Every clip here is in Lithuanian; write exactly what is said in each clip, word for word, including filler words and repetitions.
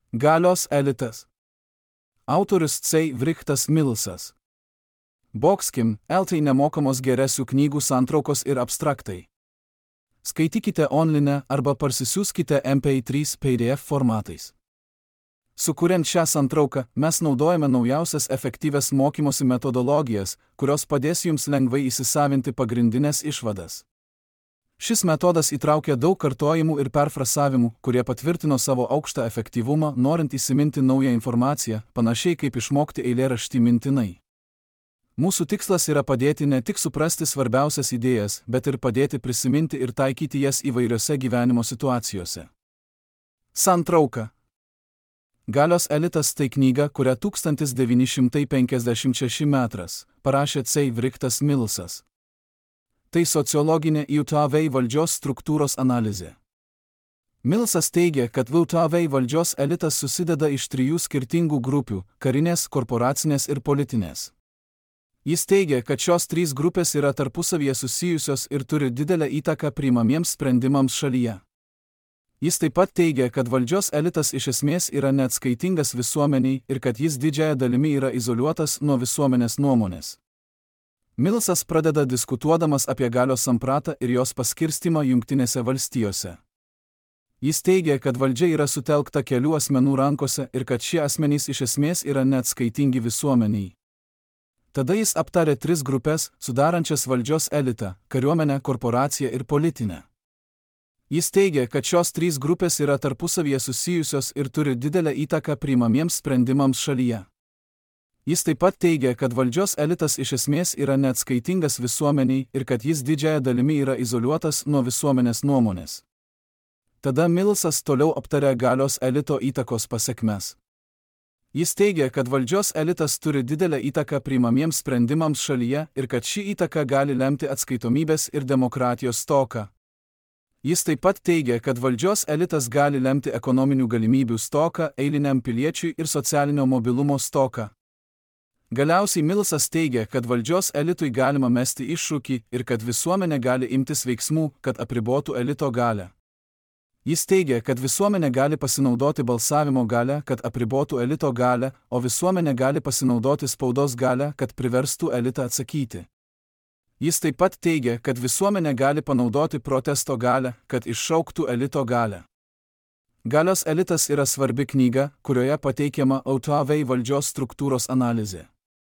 Galios elitas. Autorius C. Vrichtas Millsas. Boxkim, eltai nemokamos geresių knygų santraukos ir abstraktai. Skaitykite online arba parsisiųskite M P trys P D F formatais. Sukuriant šią santrauką, mes naudojame naujausias efektyvias mokymosi metodologijas, kurios padės jums lengvai įsisavinti pagrindinės išvadas. Šis metodas įtraukia daug kartojimų ir perfrasavimų, kurie patvirtino savo aukštą efektyvumą, norint įsiminti naują informaciją, panašiai kaip išmokti eilėraštį mintinai. Mūsų tikslas yra padėti ne tik suprasti svarbiausias idėjas, bet ir padėti prisiminti ir taikyti jas įvairiose gyvenimo situacijose. Santrauka. Galios elitas tai knyga, kurią tūkstantis devyni šimtai penkiasdešimt šeštais metais parašė C. Vrichtas Millsas. Tai sociologinė U T V valdžios struktūros analizė. Millsas teigia, kad U T V valdžios elitas susideda iš trijų skirtingų grupių – karinės, korporacinės ir politinės. Jis teigia, kad šios trys grupės yra tarpusavyje susijusios ir turi didelę įtaką priimamiems sprendimams šalyje. Jis taip pat teigia, kad valdžios elitas iš esmės yra neatskaitingas visuomeniai ir kad jis didžiąja dalimi yra izoliuotas nuo visuomenės nuomonės. Millsas pradeda diskutuodamas apie galios sampratą ir jos paskirstimą Jungtinėse valstijose. Jis teigia, kad valdžia yra sutelkta kelių asmenų rankose ir kad šie asmenys iš esmės yra neatskaitingi visuomeniai. Tada jis aptarė tris grupės, sudarančias valdžios elitą – kariuomenę, korporaciją ir politinę. Jis teigia, kad šios trys grupės yra tarpusavyje susijusios ir turi didelę įtaką priimamiems sprendimams šalyje. Jis taip pat teigia, kad valdžios elitas iš esmės yra neatskaitingas visuomeniai ir kad jis didžiąja dalimi yra izoliuotas nuo visuomenės nuomonės. Tada Millsas toliau aptarė galios elito įtakos pasekmes. Jis teigia, kad valdžios elitas turi didelę įtaką priimamiems sprendimams šalyje ir kad ši įtaka gali lemti atskaitomybės ir demokratijos stoką. Jis taip pat teigia, kad valdžios elitas gali lemti ekonominių galimybių stoką, eiliniam piliečiui ir socialinio mobilumo stoką. Galiausiai Millsas teigia, kad valdžios elitui galima mesti iššūkį ir kad visuomenė gali imtis veiksmų, kad apribotų elito galią. Jis teigia, kad visuomenė gali pasinaudoti balsavimo galią, kad apribotų elito galią, o visuomenė gali pasinaudoti spaudos galią, kad priverstų elitą atsakyti. Jis taip pat teigia, kad visuomenė gali panaudoti protesto galią, kad iššauktų elito galią. Galios elitas yra svarbi knyga, kurioje pateikiama U T V valdžios struktūros analizė.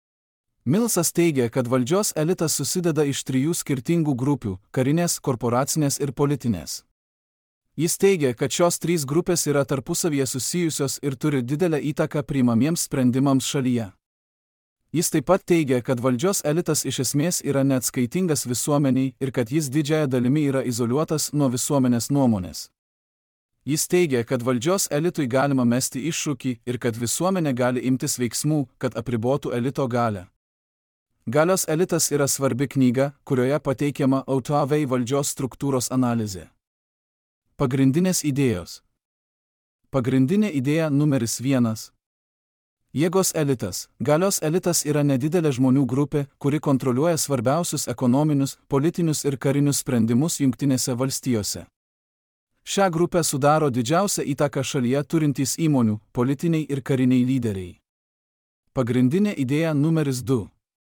Millsas teigia, kad valdžios elitas susideda iš trijų skirtingų grupių – karinės, korporacinės ir politinės. Jis teigia, kad šios trys grupės yra tarpusavyje susijusios ir turi didelę įtaką priimamiems sprendimams šalyje. Jis taip pat teigia, kad valdžios elitas iš esmės yra neatskaitingas visuomeniai ir kad jis didžiąja dalimi yra izoliuotas nuo visuomenės nuomonės. Jis teigia, kad valdžios elitui galima mesti iššūkį ir kad visuomenė gali imtis veiksmų, kad apribotų elito galią. Galios elitas yra svarbi knyga, kurioje pateikiama U T V valdžios struktūros analizė. Pagrindinės idėjos. Pagrindinė idėja numeris vienas. Jėgos elitas. Galios elitas yra nedidelė žmonių grupė, kuri kontroliuoja svarbiausius ekonominius, politinius ir karinius sprendimus Jungtinėse valstijose. Šią grupę sudaro didžiausią įtaką šalyje turintys įmonių, politiniai ir kariniai lyderiai. Pagrindinė idėja numeris du.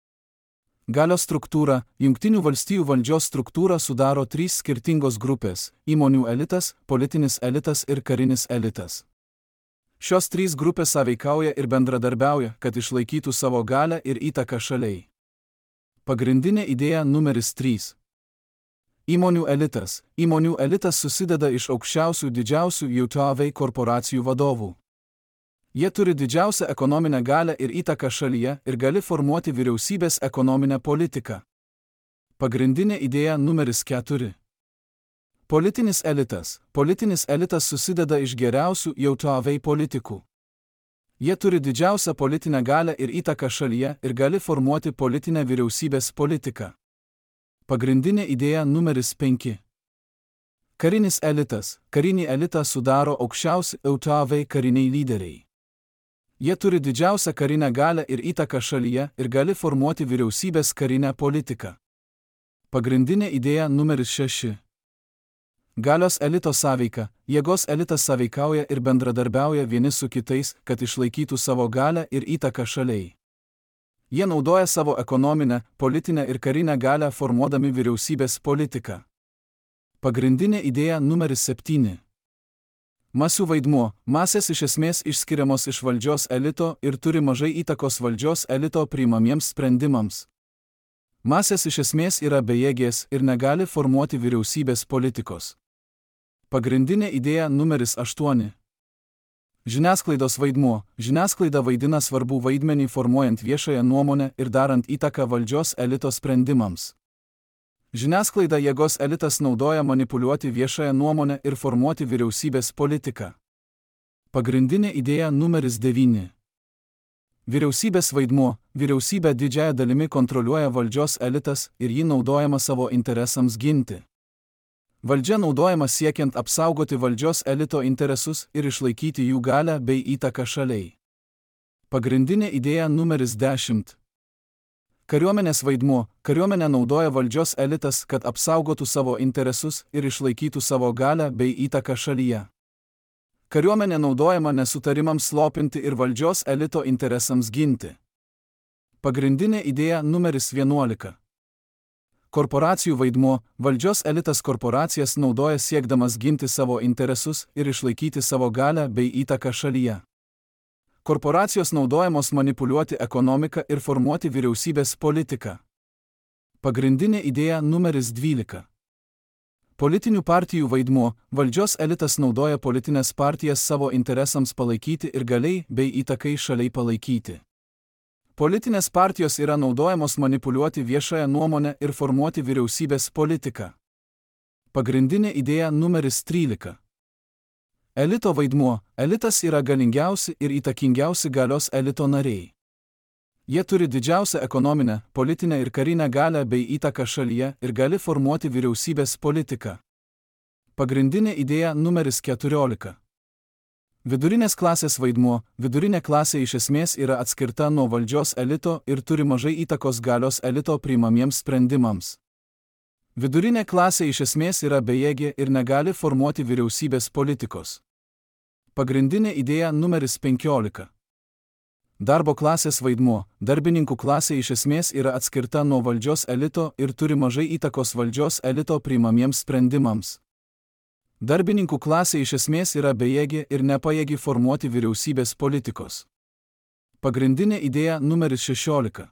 Galios struktūra. Jungtinių valstijų valdžios struktūrą sudaro trys skirtingos grupės – įmonių elitas, politinis elitas ir karinis elitas. Šios trys grupės sąveikauja ir bendradarbiauja, kad išlaikytų savo galią ir įtaką šaliai. Pagrindinė idėja numeris trys. Įmonių elitas. Įmonių elitas susideda iš aukščiausių didžiausių U T V korporacijų vadovų. Jie turi didžiausią ekonominę galią ir įtaką šalyje ir gali formuoti vyriausybės ekonominę politiką. Pagrindinė idėja numeris keturi. Politinis elitas. Politinis elitas susideda iš geriausių U T V politikų. Jie turi didžiausią politinę galią ir įtaką šalyje ir gali formuoti politinę vyriausybės politiką. Pagrindinė idėja numeris penki. Karinis elitas. Karinį elitą sudaro aukščiausi U T V kariniai lyderiai. Jie turi didžiausią karinę galią ir įtaką šalyje ir gali formuoti vyriausybės karinę politiką. Pagrindinė idėja numeris šeši. Galios elito sąveika. Jėgos elitas sąveikauja ir bendradarbiauja vieni su kitais, kad išlaikytų savo galią ir įtaką šaliai. Jie naudoja savo ekonominę, politinę ir karinę galią formuodami vyriausybės politiką. Pagrindinė idėja numeris septyni. Masių vaidmuo. Masės iš esmės išskiriamos iš valdžios elito ir turi mažai įtakos valdžios elito priimamiems sprendimams. Masės iš esmės yra bejėgės ir negali formuoti vyriausybės politikos. Pagrindinė idėja numeris aštuoni. Žiniasklaidos vaidmuo. Žiniasklaida vaidina svarbų vaidmenį formuojant viešąją nuomonę ir darant įtaką valdžios elito sprendimams. Žiniasklaida jėgos elitas naudoja manipuliuoti viešąją nuomonę ir formuoti vyriausybės politiką. Pagrindinė idėja numeris devyni. Vyriausybės vaidmuo. Vyriausybę didžiąją dalimi kontroliuoja valdžios elitas ir jį naudojama savo interesams ginti. Valdžia naudojama siekiant apsaugoti valdžios elito interesus ir išlaikyti jų galią bei įtaką šaliai. Pagrindinė idėja numeris dešimt. Kariuomenės vaidmuo. Kariuomenę naudoja valdžios elitas, kad apsaugotų savo interesus ir išlaikytų savo galią bei įtaką šalyje. Kariuomenė naudojama nesutarimams slopinti ir valdžios elito interesams ginti. Pagrindinė idėja numeris vienuolika. Korporacijų vaidmuo. Valdžios elitas korporacijas naudoja siekdamas ginti savo interesus ir išlaikyti savo galią bei įtaką šalyje. Korporacijos naudojamos manipuliuoti ekonomiką ir formuoti vyriausybės politiką. Pagrindinė idėja numeris dvylika. Politinių partijų vaidmuo. Valdžios elitas naudoja politinės partijas savo interesams palaikyti ir galiai bei įtakai šaliai palaikyti. Politinės partijos yra naudojamos manipuliuoti viešąją nuomonę ir formuoti vyriausybės politiką. Pagrindinė idėja numeris trylika. Elito vaidmuo. Elitas yra galingiausi ir įtakingiausi galios elito nariai. Jie turi didžiausią ekonominę, politinę ir karinę galią bei įtaką šalyje ir gali formuoti vyriausybės politiką. Pagrindinė idėja numeris keturiolika. Vidurinės klasės vaidmuo. Vidurinė klasė iš esmės yra atskirta nuo valdžios elito ir turi mažai įtakos galios elito priimamiems sprendimams. Vidurinė klasė iš esmės yra bejėgė ir negali formuoti vyriausybės politikos. Pagrindinė idėja numeris penkiolika. Darbo klasės vaidmuo. Darbininkų klasė iš esmės yra atskirta nuo valdžios elito ir turi mažai įtakos valdžios elito priimamiems sprendimams. Darbininkų klasė iš esmės yra bejėgė ir nepajėgi formuoti vyriausybės politikos. Pagrindinė idėja numeris šešiolika.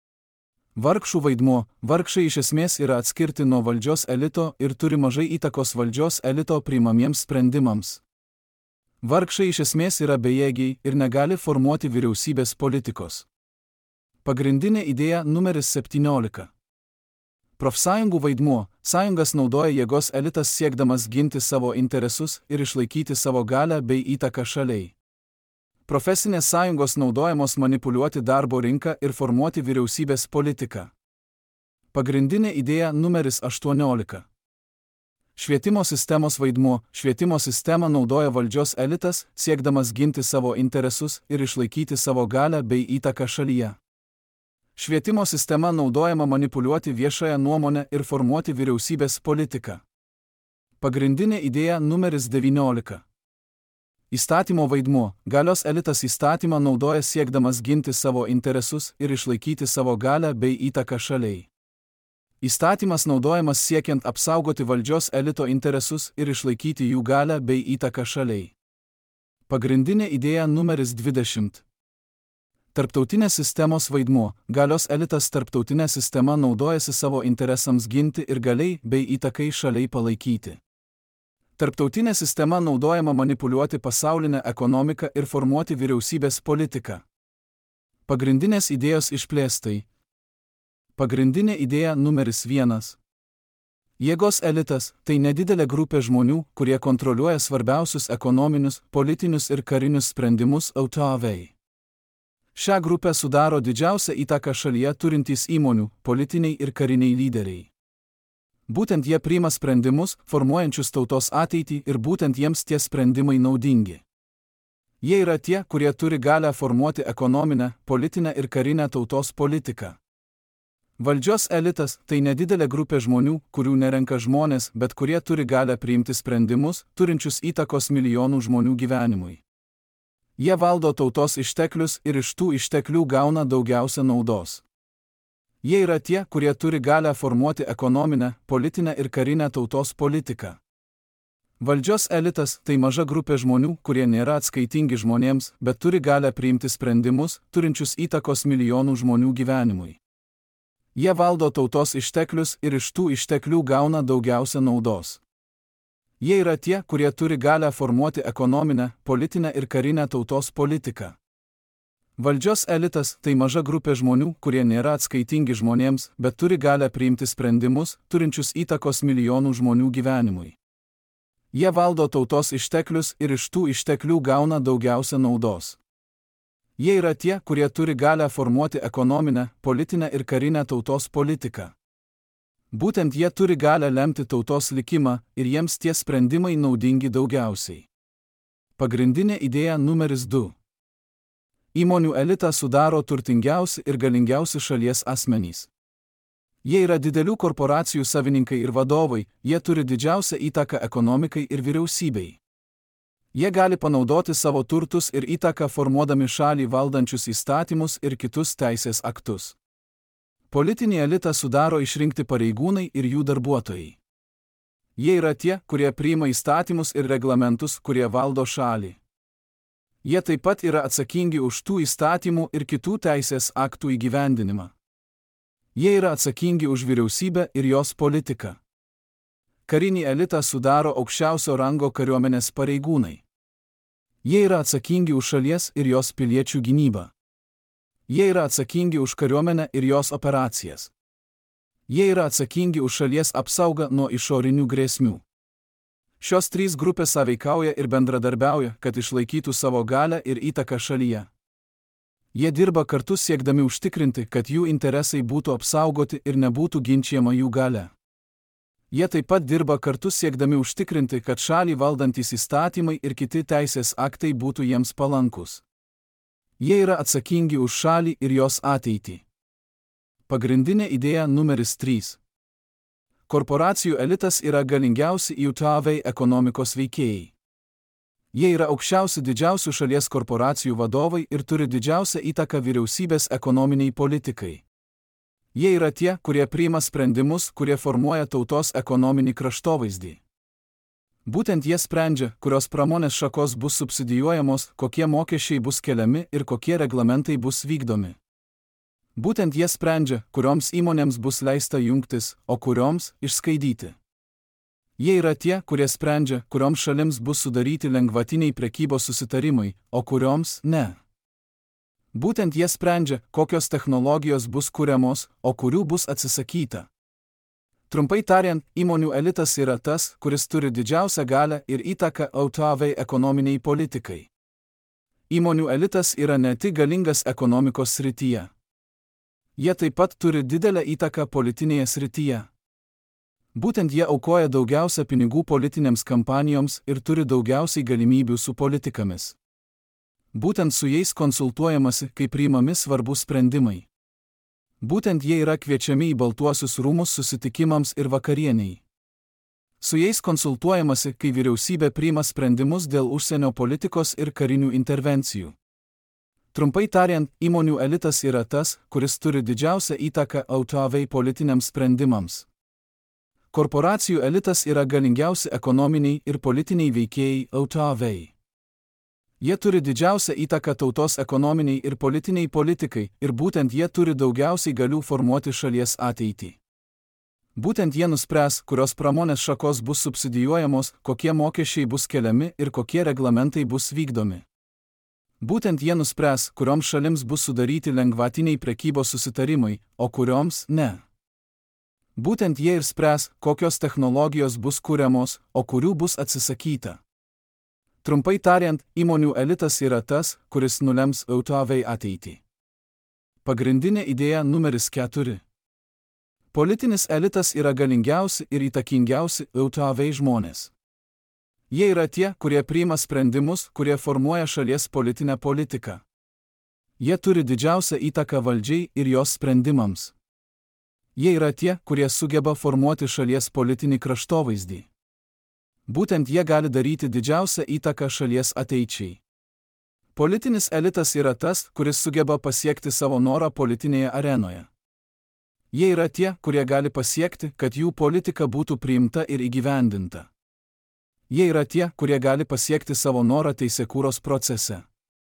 Vargšų vaidmuo. Vargšai iš esmės yra atskirti nuo valdžios elito ir turi mažai įtakos valdžios elito priimamiems sprendimams. Vargšai iš esmės yra bejėgiai ir negali formuoti vyriausybės politikos. Pagrindinė idėja numeris septyniolika. Profsąjungų vaidmuo. Sąjungas naudoja jėgos elitas siekdamas ginti savo interesus ir išlaikyti savo galią bei įtaką šaliai. Profesinės sąjungos naudojamos manipuliuoti darbo rinką ir formuoti vyriausybės politiką. Pagrindinė idėja numeris aštuoniolika. Švietimo sistemos vaidmuo. Švietimo sistemą naudoja valdžios elitas, siekdamas ginti savo interesus ir išlaikyti savo galią bei įtaką šalyje. Švietimo sistema naudojama manipuliuoti viešąją nuomonę ir formuoti vyriausybės politiką. Pagrindinė idėja numeris devyniolika. Įstatymo vaidmuo. Galios elitas įstatymą naudoja siekdamas ginti savo interesus ir išlaikyti savo galią bei įtaką šaliai. Įstatymas naudojamas siekiant apsaugoti valdžios elito interesus ir išlaikyti jų galią bei įtaką šaliai. Pagrindinė idėja numeris dvidešimt. Tarptautinės sistemos vaidmuo. Galios elitas tarptautinė sistema naudojasi savo interesams ginti ir galiai bei įtakai šaliai palaikyti. Tarptautinė sistema naudojama manipuliuoti pasaulinę ekonomiką ir formuoti vyriausybės politiką. Pagrindinės idėjos išplėstai. Pagrindinė idėja numeris vienas. Jėgos elitas – tai nedidelė grupė žmonių, kurie kontroliuoja svarbiausius ekonominius, politinius ir karinius sprendimus autovei. Šią grupę sudaro didžiausią įtaką šalyje turintys įmonių, politiniai ir kariniai lyderiai. Būtent jie priima sprendimus, formuojančius tautos ateitį ir būtent jiems tie sprendimai naudingi. Jie yra tie, kurie turi galią formuoti ekonominę, politinę ir karinę tautos politiką. Valdžios elitas – tai nedidelė grupė žmonių, kurių nerenka žmonės, bet kurie turi galią priimti sprendimus, turinčius įtakos milijonų žmonių gyvenimui. Jie valdo tautos išteklius ir iš tų išteklių gauna daugiausia naudos. Jie yra tie, kurie turi galią formuoti ekonominę, politinę ir karinę tautos politiką. Valdžios elitas – tai maža grupė žmonių, kurie nėra atskaitingi žmonėms, bet turi galią priimti sprendimus, turinčius įtakos milijonų žmonių gyvenimui. Jie valdo tautos išteklius ir iš tų išteklių gauna daugiausia naudos. Jie yra tie, kurie turi galią formuoti ekonominę, politinę ir karinę tautos politiką. Valdžios elitas – tai maža grupė žmonių, kurie nėra atskaitingi žmonėms, bet turi galią priimti sprendimus, turinčius įtakos milijonų žmonių gyvenimui. Jie valdo tautos išteklius ir iš tų išteklių gauna daugiausia naudos. Jie yra tie, kurie turi galią formuoti ekonominę, politinę ir karinę tautos politiką. Būtent jie turi galią lemti tautos likimą ir jiems tie sprendimai naudingi daugiausiai. Pagrindinė idėja numeris du. Įmonių elitą sudaro turtingiausi ir galingiausi šalies asmenys. Jie yra didelių korporacijų savininkai ir vadovai, jie turi didžiausią įtaką ekonomikai ir vyriausybei. Jie gali panaudoti savo turtus ir įtaką formuodami šalį valdančius įstatymus ir kitus teisės aktus. Politinį elitą sudaro išrinkti pareigūnai ir jų darbuotojai. Jie yra tie, kurie priima įstatymus ir reglamentus, kurie valdo šalį. Jie taip pat yra atsakingi už tų įstatymų ir kitų teisės aktų įgyvendinimą. Jie yra atsakingi už vyriausybę ir jos politiką. Karinį elitą sudaro aukščiausio rango kariuomenės pareigūnai. Jie yra atsakingi už šalies ir jos piliečių gynybą. Jie yra atsakingi už kariuomenę ir jos operacijas. Jie yra atsakingi už šalies apsaugą nuo išorinių grėsmių. Šios trys grupės sąveikauja ir bendradarbiauja, kad išlaikytų savo galią ir įtaką šalyje. Jie dirba kartu siekdami užtikrinti, kad jų interesai būtų apsaugoti ir nebūtų ginčijama jų galia. Jie taip pat dirba kartu siekdami užtikrinti, kad šalį valdantys įstatymai ir kiti teisės aktai būtų jiems palankus. Jie yra atsakingi už šalį ir jos ateitį. Pagrindinė idėja numeris trys. Korporacijų elitas yra galingiausi U T V ekonomikos veikėjai. Jie yra aukščiausi didžiausių šalies korporacijų vadovai ir turi didžiausią įtaką vyriausybės ekonominiai politikai. Jie yra tie, kurie priima sprendimus, kurie formuoja tautos ekonominį kraštovaizdį. Būtent jie sprendžia, kurios pramonės šakos bus subsidijuojamos, kokie mokesčiai bus keliami ir kokie reglamentai bus vykdomi. Būtent jie sprendžia, kurioms įmonėms bus leista jungtis, o kurioms išskaidyti. Jie yra tie, kurie sprendžia, kurioms šalims bus sudaryti lengvatiniai prekybos susitarimai, o kurioms ne. Būtent jie sprendžia, kokios technologijos bus kuriamos, o kurių bus atsisakyta. Trumpai tariant, įmonių elitas yra tas, kuris turi didžiausią galią ir įtaką U T V ekonominiai politikai. Įmonių elitas yra ne tik galingas ekonomikos srityje. Jie taip pat turi didelę įtaką politinėje srityje. Būtent jie aukoja daugiausia pinigų politinėms kampanijoms ir turi daugiausiai galimybių su politikomis. Būtent su jais konsultuojamasi, kai priimami svarbus sprendimai. Būtent jie yra kviečiami į Baltuosius rūmus susitikimams ir vakarieniai. Su jais konsultuojamasi, kai vyriausybė priima sprendimus dėl užsienio politikos ir karinių intervencijų. Trumpai tariant, įmonių elitas yra tas, kuris turi didžiausią įtaką U T V politiniams sprendimams. Korporacijų elitas yra galingiausi ekonominiai ir politiniai veikėjai U T V. Jie turi didžiausią įtaką tautos ekonominiai ir politiniai politikai ir būtent jie turi daugiausiai galių formuoti šalies ateitį. Būtent jie nuspręs, kurios pramonės šakos bus subsidijuojamos, kokie mokesčiai bus keliami ir kokie reglamentai bus vykdomi. Būtent jie nuspręs, kurioms šalims bus sudaryti lengvatiniai prekybos susitarimai, o kurioms ne. Būtent jie ir spręs, kokios technologijos bus kuriamos, o kurių bus atsisakyta. Trumpai tariant, įmonių elitas yra tas, kuris nulems U T V ateitį. Pagrindinė idėja numeris keturi. Politinis elitas yra galingiausi ir įtakingiausi U T V žmonės. Jie yra tie, kurie priima sprendimus, kurie formuoja šalies politinę politiką. Jie turi didžiausią įtaką valdžiai ir jos sprendimams. Jie yra tie, kurie sugeba formuoti šalies politinį kraštovaizdį. Būtent jie gali daryti didžiausią įtaką šalies ateičiai. Politinis elitas yra tas, kuris sugeba pasiekti savo norą politinėje arenoje. Jie yra tie, kurie gali pasiekti, kad jų politika būtų priimta ir įgyvendinta. Jie yra tie, kurie gali pasiekti savo norą teisėkūros procese.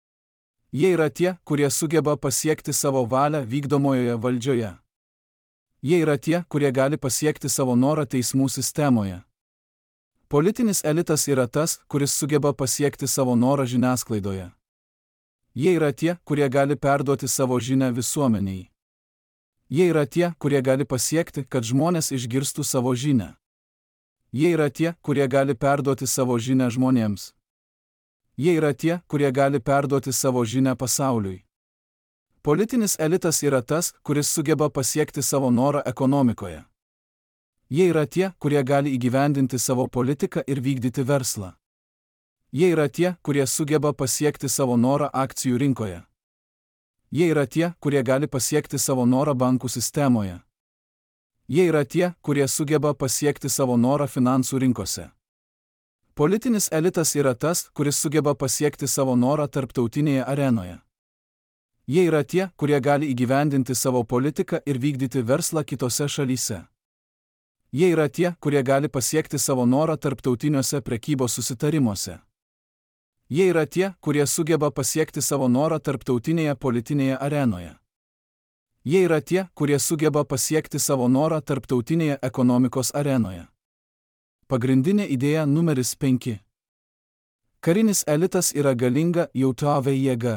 Jie yra tie, kurie sugeba pasiekti savo valią vykdomojoje valdžioje. Jie yra tie, kurie gali pasiekti savo norą teismų sistemoje. Politinis elitas yra tas, kuris sugeba pasiekti savo norą žiniasklaidoje. Jie yra tie, kurie gali perduoti savo žinią visuomeniai. Jie yra tie, kurie gali pasiekti, kad žmonės išgirstų savo žinią. Jie yra tie, kurie gali perduoti savo žinią žmonėms. Jie yra tie, kurie gali perduoti savo žinią pasauliui. Politinis elitas yra tas, kuris sugeba pasiekti savo norą ekonomikoje. Jie yra tie, kurie gali įgyvendinti savo politiką ir vykdyti verslą. Jie yra tie, kurie sugeba pasiekti savo norą akcijų rinkoje. Jie yra tie, kurie gali pasiekti savo norą bankų sistemoje. Jie yra tie, kurie sugeba pasiekti savo norą finansų rinkose. Politinis elitas yra tas, kuris sugeba pasiekti savo norą tarptautinėje arenoje. Jie yra tie, kurie gali įgyvendinti savo politiką ir vykdyti verslą kitose šalyse. Jie yra tie, kurie gali pasiekti savo norą tarptautiniuose prekybos susitarimuose. Jie yra tie, kurie sugeba pasiekti savo norą tarptautinėje politinėje arenoje. Jie yra tie, kurie sugeba pasiekti savo norą tarptautinėje ekonomikos arenoje. Pagrindinė idėja numeris penki. Karinis elitas yra galinga jautavė jėga.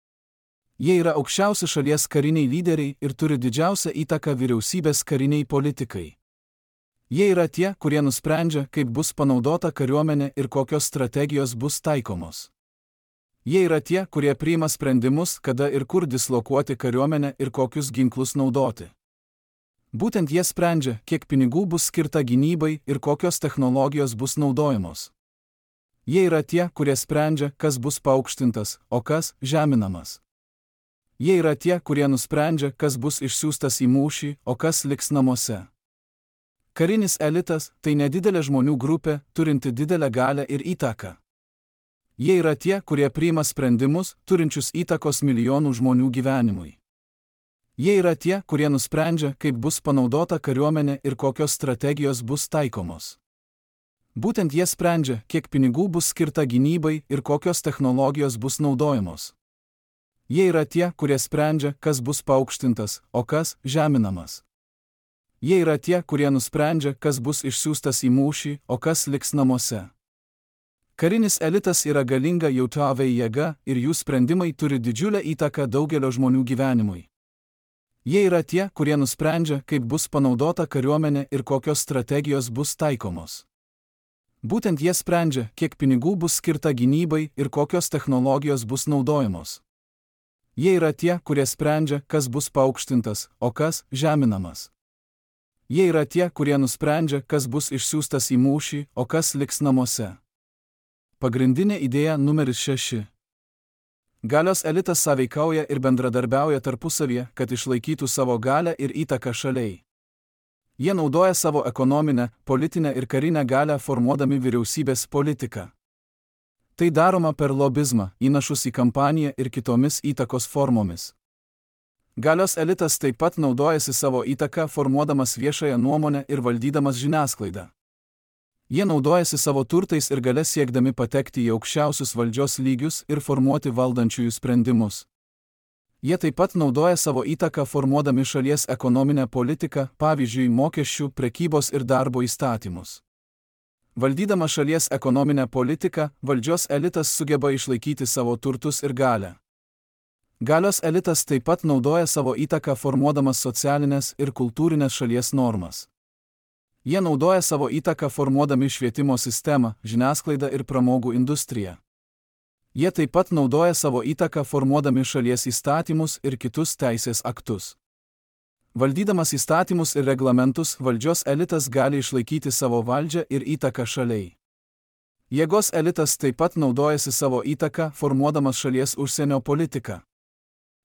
Jie yra aukščiausi šalies kariniai lyderiai ir turi didžiausią įtaką vyriausybės kariniai politikai. Jie yra tie, kurie nusprendžia, kaip bus panaudota kariuomenė ir kokios strategijos bus taikomos. Jie yra tie, kurie priima sprendimus, kada ir kur dislokuoti kariuomenę ir kokius ginklus naudoti. Būtent jie sprendžia, kiek pinigų bus skirta gynybai ir kokios technologijos bus naudojamos. Jie yra tie, kurie sprendžia, kas bus paaukštintas, o kas žeminamas. Jie yra tie, kurie nusprendžia, kas bus išsiųstas į mūšį, o kas liks namuose. Karinis elitas – tai nedidelė žmonių grupė, turinti didelę galią ir įtaką. Jie yra tie, kurie priima sprendimus, turinčius įtakos milijonų žmonių gyvenimui. Jie yra tie, kurie nusprendžia, kaip bus panaudota kariuomenė ir kokios strategijos bus taikomos. Būtent jie sprendžia, kiek pinigų bus skirta gynybai ir kokios technologijos bus naudojamos. Jie yra tie, kurie sprendžia, kas bus paaukštintas, o kas žeminamas. Jie yra tie, kurie nusprendžia, kas bus išsiųstas į mūšį, o kas liks namuose. Karinis elitas yra galinga jautavė jėga ir jų sprendimai turi didžiulę įtaką daugelio žmonių gyvenimui. Jie yra tie, kurie nusprendžia, kaip bus panaudota kariuomenė ir kokios strategijos bus taikomos. Būtent jie sprendžia, kiek pinigų bus skirta gynybai ir kokios technologijos bus naudojamos. Jie yra tie, kurie sprendžia, kas bus paaukštintas, o kas žeminamas. Jie yra tie, kurie nusprendžia, kas bus išsiųstas į mūšį, o kas liks namuose. Pagrindinė idėja numeris šeši. Galios elitas sąveikauja ir bendradarbiauja tarpusavyje, kad išlaikytų savo galią ir įtaką šaliai. Jie naudoja savo ekonominę, politinę ir karinę galią formuodami vyriausybės politiką. Tai daroma per lobizmą, įnašus į kampaniją ir kitomis įtakos formomis. Galios elitas taip pat naudojasi savo įtaką formuodamas viešąją nuomonę ir valdydamas žiniasklaidą. Jie naudojasi savo turtais ir galia siekdami patekti į aukščiausius valdžios lygius ir formuoti valdančiųjų sprendimus. Jie taip pat naudoja savo įtaką formuodami šalies ekonominę politiką, pavyzdžiui, mokesčių, prekybos ir darbo įstatymus. Valdydama šalies ekonominę politiką, valdžios elitas sugeba išlaikyti savo turtus ir galią. Galios elitas taip pat naudoja savo įtaką formuodamas socialinės ir kultūrinės šalies normas. Jie naudoja savo įtaką formuodami švietimo sistemą, žiniasklaidą ir pramogų industriją. Jie taip pat naudoja savo įtaką formuodami šalies įstatymus ir kitus teisės aktus. Valdydamas įstatymus ir reglamentus, valdžios elitas gali išlaikyti savo valdžią ir įtaką šaliai. Jėgos elitas taip pat naudojasi savo įtaką formuodamas šalies užsienio politiką.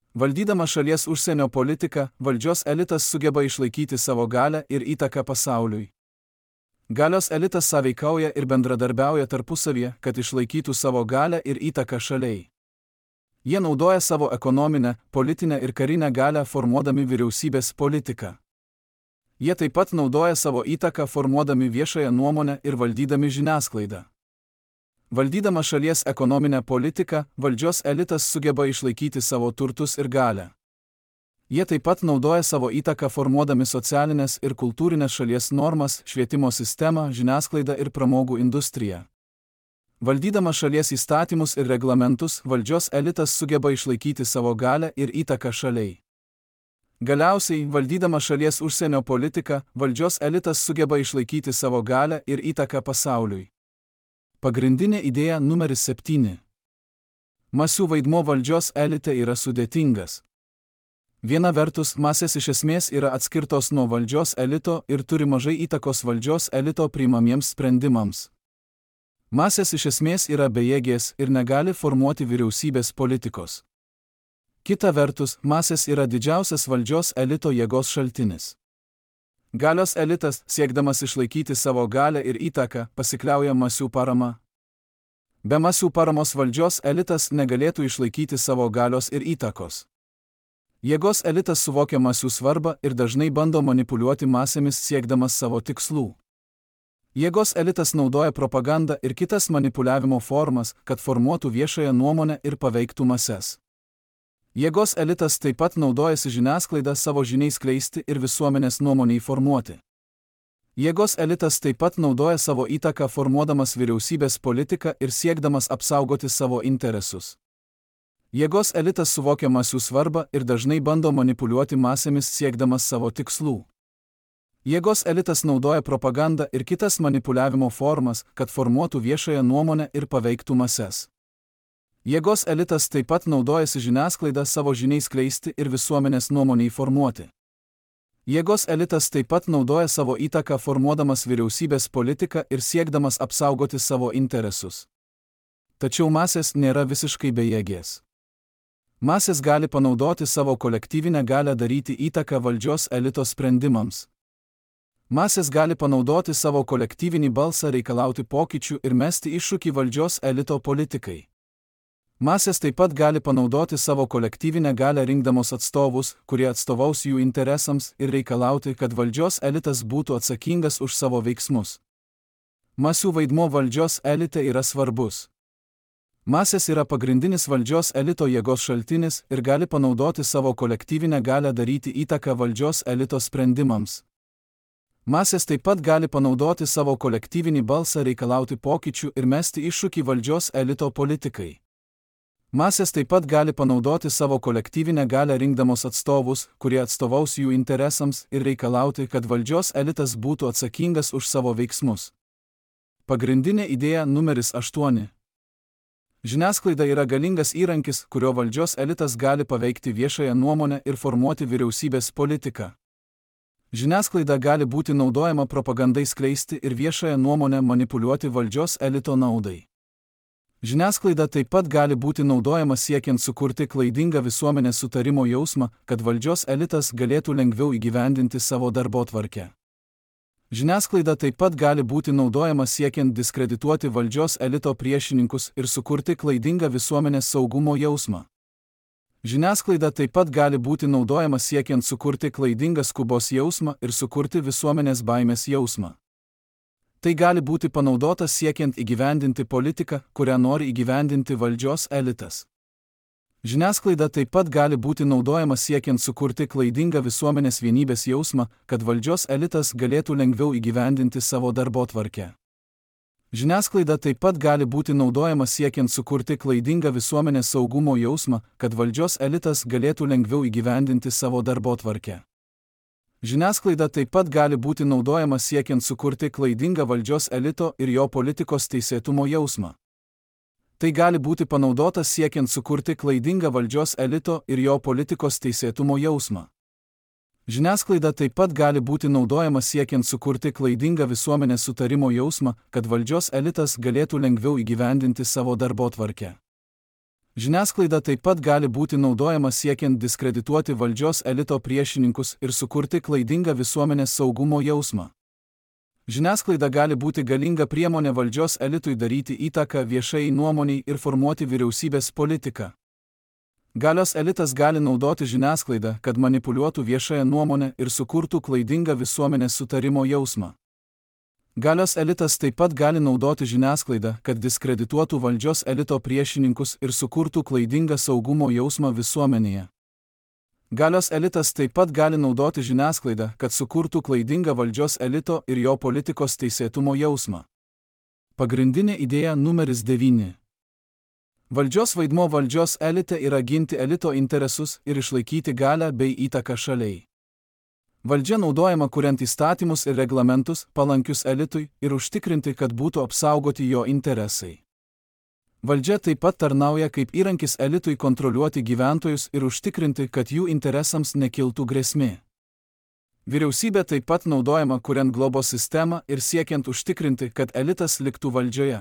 Valdydama šalies užsienio politiką, valdžios elitas sugeba išlaikyti savo galią ir įtaką pasauliui. Galios elitas sąveikauja ir bendradarbiauja tarpusavyje, kad išlaikytų savo galią ir įtaką šaliai. Jie naudoja savo ekonominę, politinę ir karinę galią formuodami vyriausybės politiką. Jie taip pat naudoja savo įtaką formuodami viešąją nuomonę ir valdydami žiniasklaidą. Valdydama šalies ekonominę politiką, valdžios elitas sugeba išlaikyti savo turtus ir galią. Jie taip pat naudoja savo įtaką formuodami socialinės ir kultūrinės šalies normas, švietimo sistemą, žiniasklaidą ir pramogų industriją. Valdydama šalies įstatymus ir reglamentus, valdžios elitas sugeba išlaikyti savo galią ir įtaką šaliai. Galiausiai, valdydama šalies užsienio politiką, valdžios elitas sugeba išlaikyti savo galią ir įtaką pasauliui. Pagrindinė idėja numeris septyni. Masių vaidmuo valdžios elite yra sudėtingas. Viena vertus, masės iš esmės yra atskirtos nuo valdžios elito ir turi mažai įtakos valdžios elito priimamiems sprendimams. Masės iš esmės yra bejėgės ir negali formuoti vyriausybės politikos. Kita vertus, masės yra didžiausias valdžios elito jėgos šaltinis. Galios elitas, siekdamas išlaikyti savo galią ir įtaką, pasikliauja masių parama. Be masių paramos valdžios elitas negalėtų išlaikyti savo galios ir įtakos. Jėgos elitas suvokia masių svarbą ir dažnai bando manipuliuoti masėmis siekdamas savo tikslų. Jėgos elitas naudoja propagandą ir kitas manipuliavimo formas, kad formuotų viešąją nuomonę ir paveiktų mases. Jėgos elitas taip pat naudojasi žiniasklaidą savo žiniai skleisti ir visuomenės nuomoniai formuoti. Jėgos elitas taip pat naudoja savo įtaką formuodamas vyriausybės politiką ir siekdamas apsaugoti savo interesus. Jėgos elitas suvokia masių svarbą ir dažnai bando manipuliuoti masėmis siekdamas savo tikslų. Jėgos elitas naudoja propagandą ir kitas manipuliavimo formas, kad formuotų viešąją nuomonę ir paveiktų mases. Jėgos elitas taip pat naudojasi žiniasklaidą savo žiniai skleisti ir visuomenės nuomoniai formuoti. Jėgos elitas taip pat naudoja savo įtaką formuodamas vyriausybės politiką ir siekdamas apsaugoti savo interesus. Tačiau masės nėra visiškai bejėgės. Masės gali panaudoti savo kolektyvinę galią daryti įtaką valdžios elito sprendimams. Masės gali panaudoti savo kolektyvinį balsą reikalauti pokyčių ir mesti iššūkį valdžios elito politikai. Masės taip pat gali panaudoti savo kolektyvinę galią rinkdamos atstovus, kurie atstovaus jų interesams ir reikalauti, kad valdžios elitas būtų atsakingas už savo veiksmus. Masių vaidmuo valdžios elite yra svarbus. Masės yra pagrindinis valdžios elito jėgos šaltinis ir gali panaudoti savo kolektyvinę galią daryti įtaką valdžios elito sprendimams. Masės taip pat gali panaudoti savo kolektyvinį balsą reikalauti pokyčių ir mesti iššūkį valdžios elito politikai. Masės taip pat gali panaudoti savo kolektyvinę galią rinkdamos atstovus, kurie atstovaus jų interesams ir reikalauti, kad valdžios elitas būtų atsakingas už savo veiksmus. Pagrindinė idėja numeris aštuoni. Žiniasklaida yra galingas įrankis, kurio valdžios elitas gali paveikti viešąją nuomonę ir formuoti vyriausybės politiką. Žiniasklaida gali būti naudojama propagandai skleisti ir viešąją nuomonę manipuliuoti valdžios elito naudai. Žiniasklaida taip pat gali būti naudojama siekiant sukurti klaidingą visuomenės sutarimo jausmą, kad valdžios elitas galėtų lengviau įgyvendinti savo darbotvarkę. Žiniasklaida taip pat gali būti naudojama siekiant diskredituoti valdžios elito priešininkus ir sukurti klaidingą visuomenės saugumo jausmą. Žiniasklaida taip pat gali būti naudojama siekiant sukurti klaidingą skubos jausmą ir sukurti visuomenės baimės jausmą. Tai gali būti panaudota siekiant įgyvendinti politiką, kurią nori įgyvendinti valdžios elitas. Žiniasklaida taip pat gali būti naudojama siekiant sukurti klaidingą visuomenės vienybės jausmą, kad valdžios elitas galėtų lengviau įgyvendinti savo darbotvarkę. Žiniasklaida taip pat gali būti naudojama siekiant sukurti klaidingą visuomenės saugumo jausmą, kad valdžios elitas galėtų lengviau įgyvendinti savo darbotvarkę. Žiniasklaida taip pat gali būti naudojama siekiant sukurti klaidingą valdžios elito ir jo politikos teisėtumo jausmą. Tai gali būti panaudota siekiant sukurti klaidingą valdžios elito ir jo politikos teisėtumo jausmą. Žiniasklaida taip pat gali būti naudojama siekiant sukurti klaidingą visuomenės sutarimo jausmą, kad valdžios elitas galėtų lengviau įgyvendinti savo darbotvarkę. Žiniasklaida taip pat gali būti naudojama siekiant diskredituoti valdžios elito priešininkus ir sukurti klaidingą visuomenės saugumo jausmą. Žiniasklaida gali būti galinga priemonė valdžios elitui daryti įtaką viešai nuomoniai ir formuoti vyriausybės politiką. Galios elitas gali naudoti žiniasklaidą, kad manipuliuotų viešąją nuomonę ir sukurtų klaidingą visuomenės sutarimo jausmą. Galios elitas taip pat gali naudoti žiniasklaidą, kad diskredituotų valdžios elito priešininkus ir sukurtų klaidingą saugumo jausmą visuomenėje. Galios elitas taip pat gali naudoti žiniasklaidą, kad sukurtų klaidingą valdžios elito ir jo politikos teisėtumo jausmą. Pagrindinė idėja numeris devyni. Valdžios vaidmuo valdžios elite yra ginti elito interesus ir išlaikyti galią bei įtaką šaliai. Valdžia naudojama kuriant įstatymus ir reglamentus, palankius elitui, ir užtikrinti, kad būtų apsaugoti jo interesai. Valdžia taip pat tarnauja kaip įrankis elitui kontroliuoti gyventojus ir užtikrinti, kad jų interesams nekiltų grėsmė. Vyriausybė taip pat naudojama kuriant globos sistemą ir siekiant užtikrinti, kad elitas liktų valdžioje.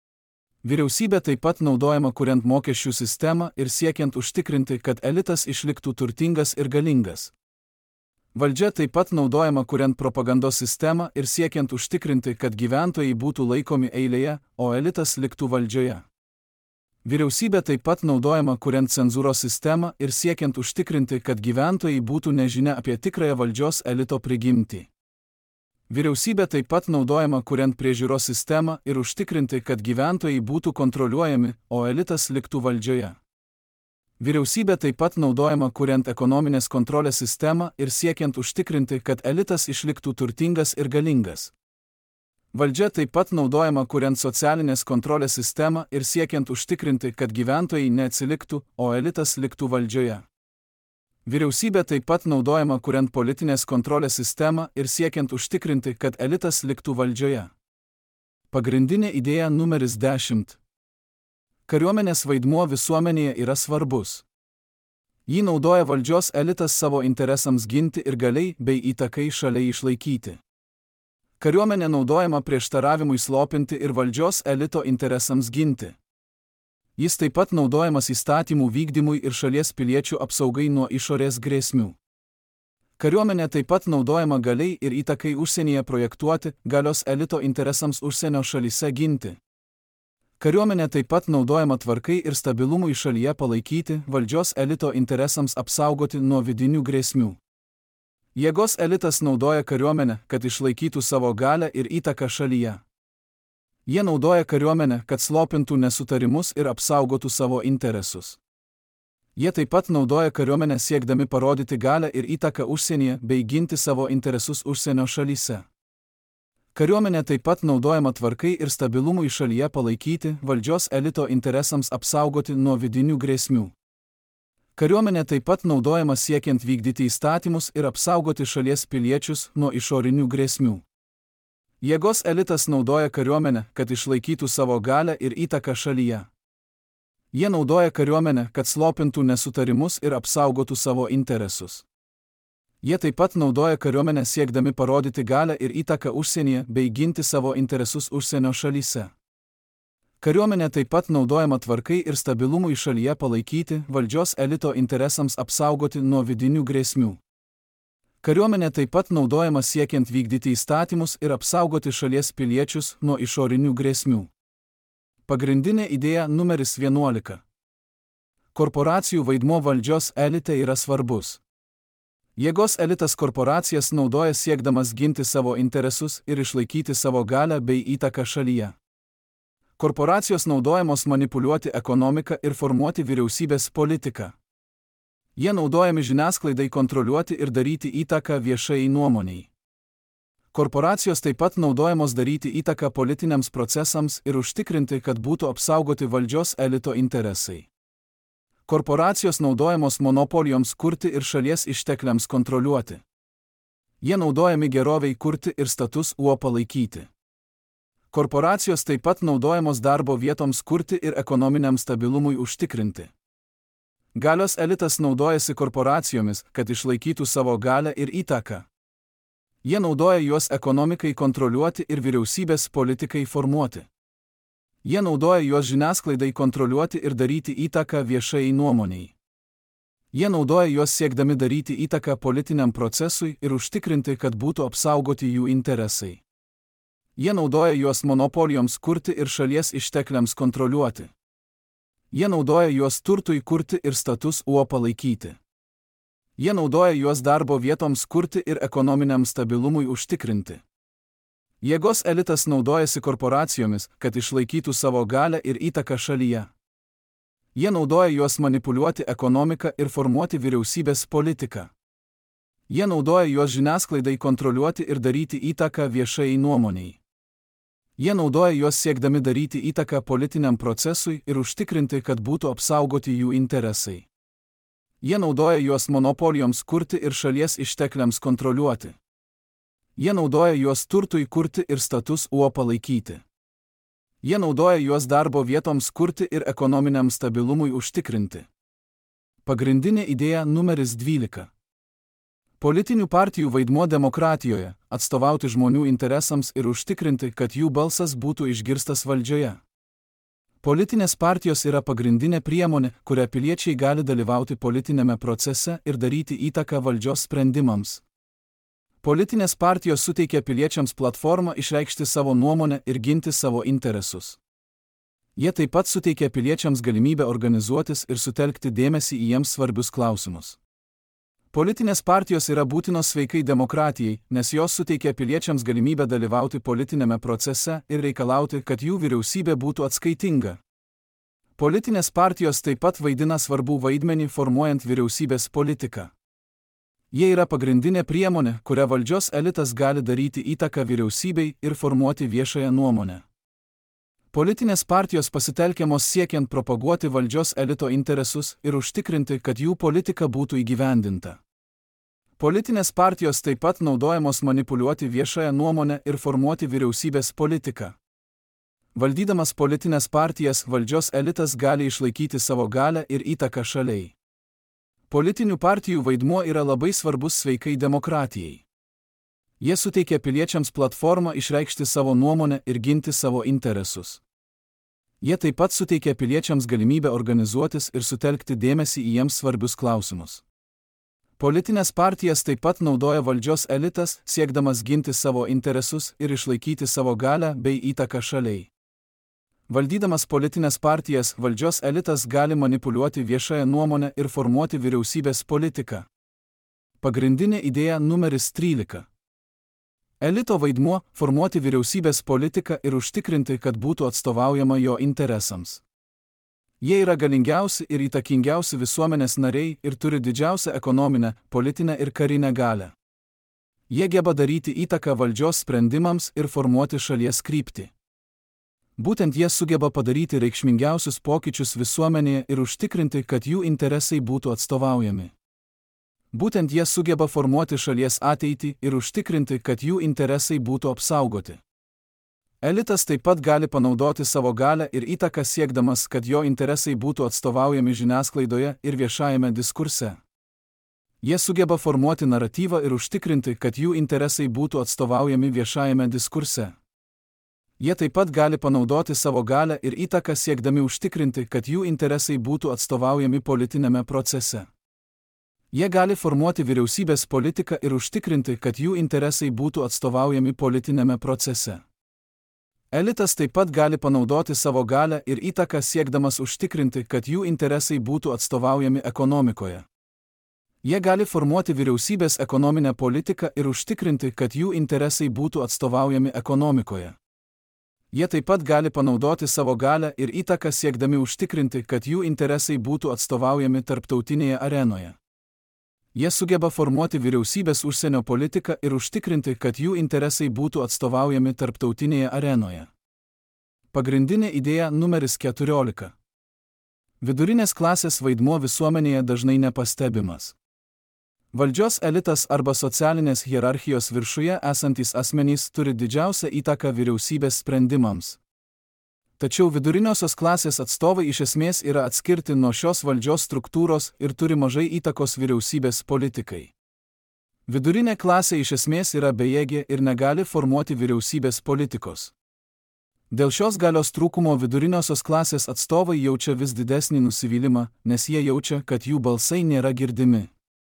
Vyriausybė taip pat naudojama kuriant mokesčių sistemą ir siekiant užtikrinti, kad elitas išliktų turtingas ir galingas. Valdžia taip pat naudojama kuriant propagandos sistemą ir siekiant užtikrinti, kad gyventojai būtų laikomi eilėje, o elitas liktų valdžioje. Vyriausybė taip pat naudojama kuriant cenzūros sistemą ir siekiant užtikrinti, kad gyventojai būtų nežinia apie tikrąją valdžios elito prigimtį. Vyriausybė taip pat naudojama kuriant priežiūros sistemą ir užtikrinti, kad gyventojai būtų kontroliuojami, o elitas liktų valdžioje. Vyriausybė taip pat naudojama kuriant ekonominės kontrolės sistemą ir siekiant užtikrinti, kad elitas išliktų turtingas ir galingas. Valdžia taip pat naudojama kuriant socialinės kontrolės sistemą ir siekiant užtikrinti, kad gyventojai neatsiliktų, o elitas liktų valdžioje. Vyriausybė taip pat naudojama kuriant politinės kontrolės sistemą ir siekiant užtikrinti, kad elitas liktų valdžioje. Pagrindinė idėja numeris dešimt. Kariuomenės vaidmuo visuomenėje yra svarbus. Jį naudoja valdžios elitas savo interesams ginti ir galiai bei įtakai šaliai išlaikyti. Kariuomenė naudojama prieštaravimui slopinti ir valdžios elito interesams ginti. Jis taip pat naudojamas įstatymų vykdymui ir šalies piliečių apsaugai nuo išorės grėsmių. Kariuomenė taip pat naudojama galiai ir įtakai užsienyje projektuoti, galios elito interesams užsienio šalyse ginti. Kariuomenė taip pat naudojama tvarkai ir stabilumui šalyje palaikyti, valdžios elito interesams apsaugoti nuo vidinių grėsmių. Jėgos elitas naudoja kariuomenę, kad išlaikytų savo galią ir įtaką šalyje. Jie naudoja kariuomenę, kad slopintų nesutarimus ir apsaugotų savo interesus. Jie taip pat naudoja kariuomenę siekdami parodyti galią ir įtaką užsienyje bei ginti savo interesus užsienio šalyse. Kariuomenė taip pat naudojama tvarkai ir stabilumui šalyje palaikyti, valdžios elito interesams apsaugoti nuo vidinių grėsmių. Kariuomenė taip pat naudojama siekiant vykdyti įstatymus ir apsaugoti šalies piliečius nuo išorinių grėsmių. Jėgos elitas naudoja kariuomenę, kad išlaikytų savo galią ir įtaką šalyje. Jie naudoja kariuomenę, kad slopintų nesutarimus ir apsaugotų savo interesus. Jie taip pat naudoja kariuomenę siekdami parodyti galią ir įtaką užsienyje bei ginti savo interesus užsienio šalyse. Kariuomenė taip pat naudojama tvarkai ir stabilumui šalyje palaikyti, valdžios elito interesams apsaugoti nuo vidinių grėsmių. Kariuomenė taip pat naudojama siekiant vykdyti įstatymus ir apsaugoti šalies piliečius nuo išorinių grėsmių. Pagrindinė idėja numeris vienuolika. Korporacijų vaidmuo valdžios elite yra svarbus. Jėgos elitas korporacijas naudoja siekdamas ginti savo interesus ir išlaikyti savo galią bei įtaką šalyje. Korporacijos naudojamos manipuliuoti ekonomiką ir formuoti vyriausybės politiką. Jie naudojami žiniasklaidai kontroliuoti ir daryti įtaką viešai nuomoniai. Korporacijos taip pat naudojamos daryti įtaką politiniams procesams ir užtikrinti, kad būtų apsaugoti valdžios elito interesai. Korporacijos naudojamos monopolijoms kurti ir šalies ištekliams kontroliuoti. Jie naudojami geroviai kurti ir status quo palaikyti. Korporacijos taip pat naudojamos darbo vietoms kurti ir ekonominiam stabilumui užtikrinti. Galios elitas naudojasi korporacijomis, kad išlaikytų savo galią ir įtaką. Jie naudoja juos ekonomikai kontroliuoti ir vyriausybės politikai formuoti. Jie naudoja juos žiniasklaidai kontroliuoti ir daryti įtaką viešai nuomoniai. Jie naudoja juos siekdami daryti įtaką politiniam procesui ir užtikrinti, kad būtų apsaugoti jų interesai. Jie naudoja juos monopolijoms kurti ir šalies ištekliams kontroliuoti. Jie naudoja juos turtui kurti ir status quo palaikyti. Jie naudoja juos darbo vietoms kurti ir ekonominiam stabilumui užtikrinti. Jėgos elitas naudojasi korporacijomis, kad išlaikytų savo galią ir įtaką šalyje. Jie naudoja juos manipuliuoti ekonomiką ir formuoti vyriausybės politiką. Jie naudoja juos žiniasklaidai kontroliuoti ir daryti įtaką viešai nuomoniai. Jie naudoja juos siekdami daryti įtaką politiniam procesui ir užtikrinti, kad būtų apsaugoti jų interesai. Jie naudoja juos monopolijoms kurti ir šalies ištekliams kontroliuoti. Jie naudoja juos turtui kurti ir status quo palaikyti. Jie naudoja juos darbo vietoms kurti ir ekonominiam stabilumui užtikrinti. Pagrindinė idėja numeris dvylika. Politinių partijų vaidmuo demokratijoje – atstovauti žmonių interesams ir užtikrinti, kad jų balsas būtų išgirstas valdžioje. Politinės partijos yra pagrindinė priemonė, kuria piliečiai gali dalyvauti politinėme procese ir daryti įtaką valdžios sprendimams. Politinės partijos suteikia piliečiams platformą išreikšti savo nuomonę ir ginti savo interesus. Jie taip pat suteikia piliečiams galimybę organizuotis ir sutelkti dėmesį į jiems svarbius klausimus. Politinės partijos yra būtinos sveikai demokratijai, nes jos suteikia piliečiams galimybę dalyvauti politinėme procese ir reikalauti, kad jų vyriausybė būtų atskaitinga. Politinės partijos taip pat vaidina svarbų vaidmenį formuojant vyriausybės politiką. Jie yra pagrindinė priemonė, kuria valdžios elitas gali daryti įtaką vyriausybei ir formuoti viešąją nuomonę. Politinės partijos pasitelkiamos siekiant propaguoti valdžios elito interesus ir užtikrinti, kad jų politika būtų įgyvendinta. Politinės partijos taip pat naudojamos manipuliuoti viešąją nuomonę ir formuoti vyriausybės politiką. Valdydamas politinės partijas, valdžios elitas gali išlaikyti savo galią ir įtaką šaliai. Politinių partijų vaidmuo yra labai svarbus sveikai demokratijai. Jie suteikia piliečiams platformą išreikšti savo nuomonę ir ginti savo interesus. Jie taip pat suteikia piliečiams galimybę organizuotis ir sutelkti dėmesį į jiems svarbius klausimus. Politinės partijas taip pat naudoja valdžios elitas, siekdamas ginti savo interesus ir išlaikyti savo galią bei įtaką šaliai. Valdydamas politinės partijas, valdžios elitas gali manipuliuoti viešąją nuomonę ir formuoti vyriausybės politiką. Pagrindinė idėja numeris trylika. Elito vaidmuo – formuoti vyriausybės politiką ir užtikrinti, kad būtų atstovaujama jo interesams. Jie yra galingiausi ir įtakingiausi visuomenės nariai ir turi didžiausią ekonominę, politinę ir karinę galią. Jie geba daryti įtaką valdžios sprendimams ir formuoti šalies kryptį. Būtent jie sugeba padaryti reikšmingiausius pokyčius visuomenėje ir užtikrinti, kad jų interesai būtų atstovaujami. Būtent jie sugeba formuoti šalies ateitį ir užtikrinti, kad jų interesai būtų apsaugoti. Elitas taip pat gali panaudoti savo galią ir įtaką siekdamas, kad jo interesai būtų atstovaujami žiniasklaidoje ir viešajame diskurse. Jie sugeba formuoti naratyvą ir užtikrinti, kad jų interesai būtų atstovaujami viešajame diskurse. Jie taip pat gali panaudoti savo galią ir įtaką siekdami užtikrinti, kad jų interesai būtų atstovaujami politinėme procese. Jie gali formuoti vyriausybės politiką ir užtikrinti, kad jų interesai būtų atstovaujami politinėme procese. Elitas taip pat gali panaudoti savo galią ir įtaką siekdamas užtikrinti, kad jų interesai būtų atstovaujami ekonomikoje. Jie gali formuoti vyriausybės ekonominę politiką ir užtikrinti, kad jų interesai būtų atstovaujami ekonomikoje. Jie taip pat gali panaudoti savo galią ir įtaką siekdami užtikrinti, kad jų interesai būtų atstovaujami tarptautinėje arenoje. Jie sugeba formuoti vyriausybės užsienio politiką ir užtikrinti, kad jų interesai būtų atstovaujami tarptautinėje arenoje. Pagrindinė idėja numeris keturiolika. Vidurinės klasės vaidmuo visuomenėje dažnai nepastebimas. Valdžios elitas arba socialinės hierarchijos viršuje esantys asmenys turi didžiausią įtaką vyriausybės sprendimams. Tačiau viduriniosios klasės atstovai iš esmės yra atskirti nuo šios valdžios struktūros ir turi mažai įtakos vyriausybės politikai. Vidurinė klasė iš esmės yra bejėgė ir negali formuoti vyriausybės politikos. Dėl šios galios trūkumo viduriniosios klasės atstovai jaučia vis didesnį nusivylimą, nes jie jaučia, kad jų balsai nėra girdimi.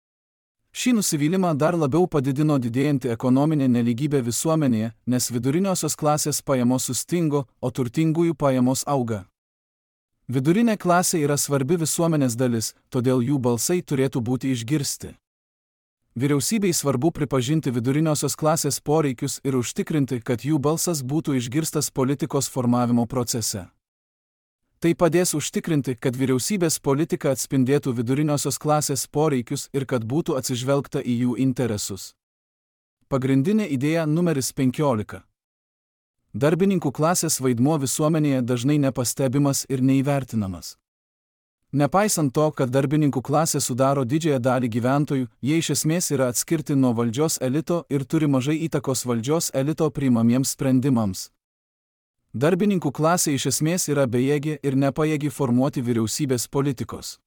Šį nusivylimą dar labiau padidino didėjanti ekonominė nelygybė visuomenėje, nes viduriniosios klasės pajamos sustingo, o turtingųjų pajamos auga. Vidurinė klasė yra svarbi visuomenės dalis, todėl jų balsai turėtų būti išgirsti. Vyriausybei svarbu pripažinti viduriniosios klasės poreikius ir užtikrinti, kad jų balsas būtų išgirstas politikos formavimo procese. Tai padės užtikrinti, kad vyriausybės politika atspindėtų viduriniosios klasės poreikius ir kad būtų atsižvelgta į jų interesus. Pagrindinė idėja numeris penkiolika. Darbininkų klasės vaidmuo visuomenėje dažnai nepastebimas ir neįvertinamas. Nepaisant to, kad darbininkų klasė sudaro didžiąją dalį gyventojų, jie iš esmės yra atskirti nuo valdžios elito ir turi mažai įtakos valdžios elito priimamiems sprendimams. Darbininkų klasė iš esmės yra bejėgė ir nepajėgi formuoti vyriausybės politikos.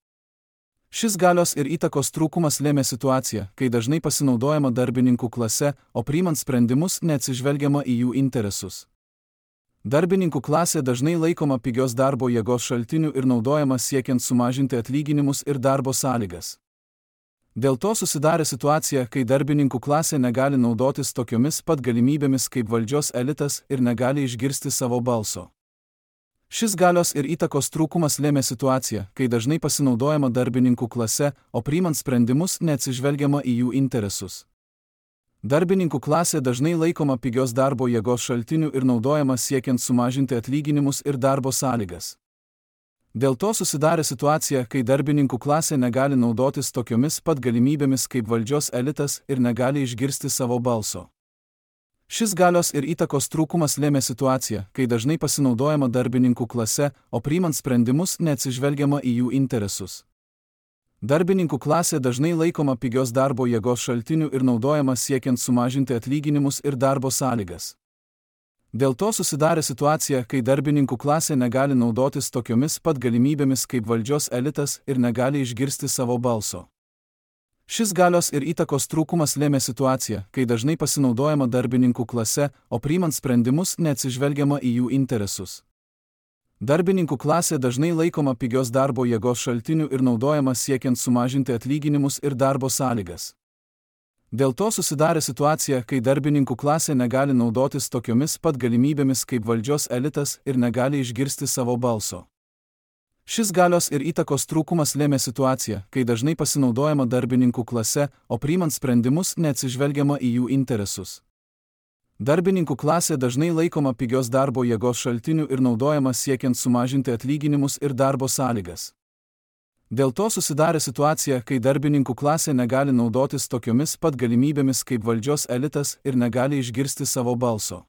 Šis galios ir įtakos trūkumas lėmė situaciją, kai dažnai pasinaudojama darbininkų klase, o priimant sprendimus neatsižvelgiama į jų interesus. Darbininkų klasė dažnai laikoma pigios darbo jėgos šaltiniu ir naudojama siekiant sumažinti atlyginimus ir darbo sąlygas. Dėl to susidarė situacija, kai darbininkų klasė negali naudotis tokiomis pat galimybėmis kaip valdžios elitas ir negali išgirsti savo balso. Šis galios ir įtakos trūkumas lėmė situaciją, kai dažnai pasinaudojama darbininkų klase, o priimant sprendimus neatsižvelgiama į jų interesus. Darbininkų klasė dažnai laikoma pigios darbo jėgos šaltiniu ir naudojama siekiant sumažinti atlyginimus ir darbo sąlygas. Dėl to susidarė situacija, kai darbininkų klasė negali naudotis tokiomis pat galimybėmis kaip valdžios elitas ir negali išgirsti savo balso. Šis galios ir įtakos trūkumas lėmė situaciją, kai dažnai pasinaudojama darbininkų klase, o priimant sprendimus neatsižvelgiama į jų interesus. Darbininkų klasė dažnai laikoma pigios darbo jėgos šaltiniu ir naudojama siekiant sumažinti atlyginimus ir darbo sąlygas. Dėl to susidarė situacija, kai darbininkų klasė negali naudotis tokiomis pat galimybėmis kaip valdžios elitas ir negali išgirsti savo balso. Šis galios ir įtakos trūkumas lėmė situaciją, kai dažnai pasinaudojama darbininkų klase, o priimant sprendimus neatsižvelgiama į jų interesus. Darbininkų klasė dažnai laikoma pigios darbo jėgos šaltiniu ir naudojama siekiant sumažinti atlyginimus ir darbo sąlygas. Dėl to susidarė situacija, kai darbininkų klasė negali naudotis tokiomis pat galimybėmis kaip valdžios elitas ir negali išgirsti savo balso. Šis galios ir įtakos trūkumas lėmė situaciją, kai dažnai pasinaudojama darbininkų klase, o priimant sprendimus neatsižvelgiama į jų interesus. Darbininkų klasė dažnai laikoma pigios darbo jėgos šaltiniu ir naudojama siekiant sumažinti atlyginimus ir darbo sąlygas. Dėl to susidarė situacija, kai darbininkų klasė negali naudotis tokiomis pat galimybėmis kaip valdžios elitas ir negali išgirsti savo balso.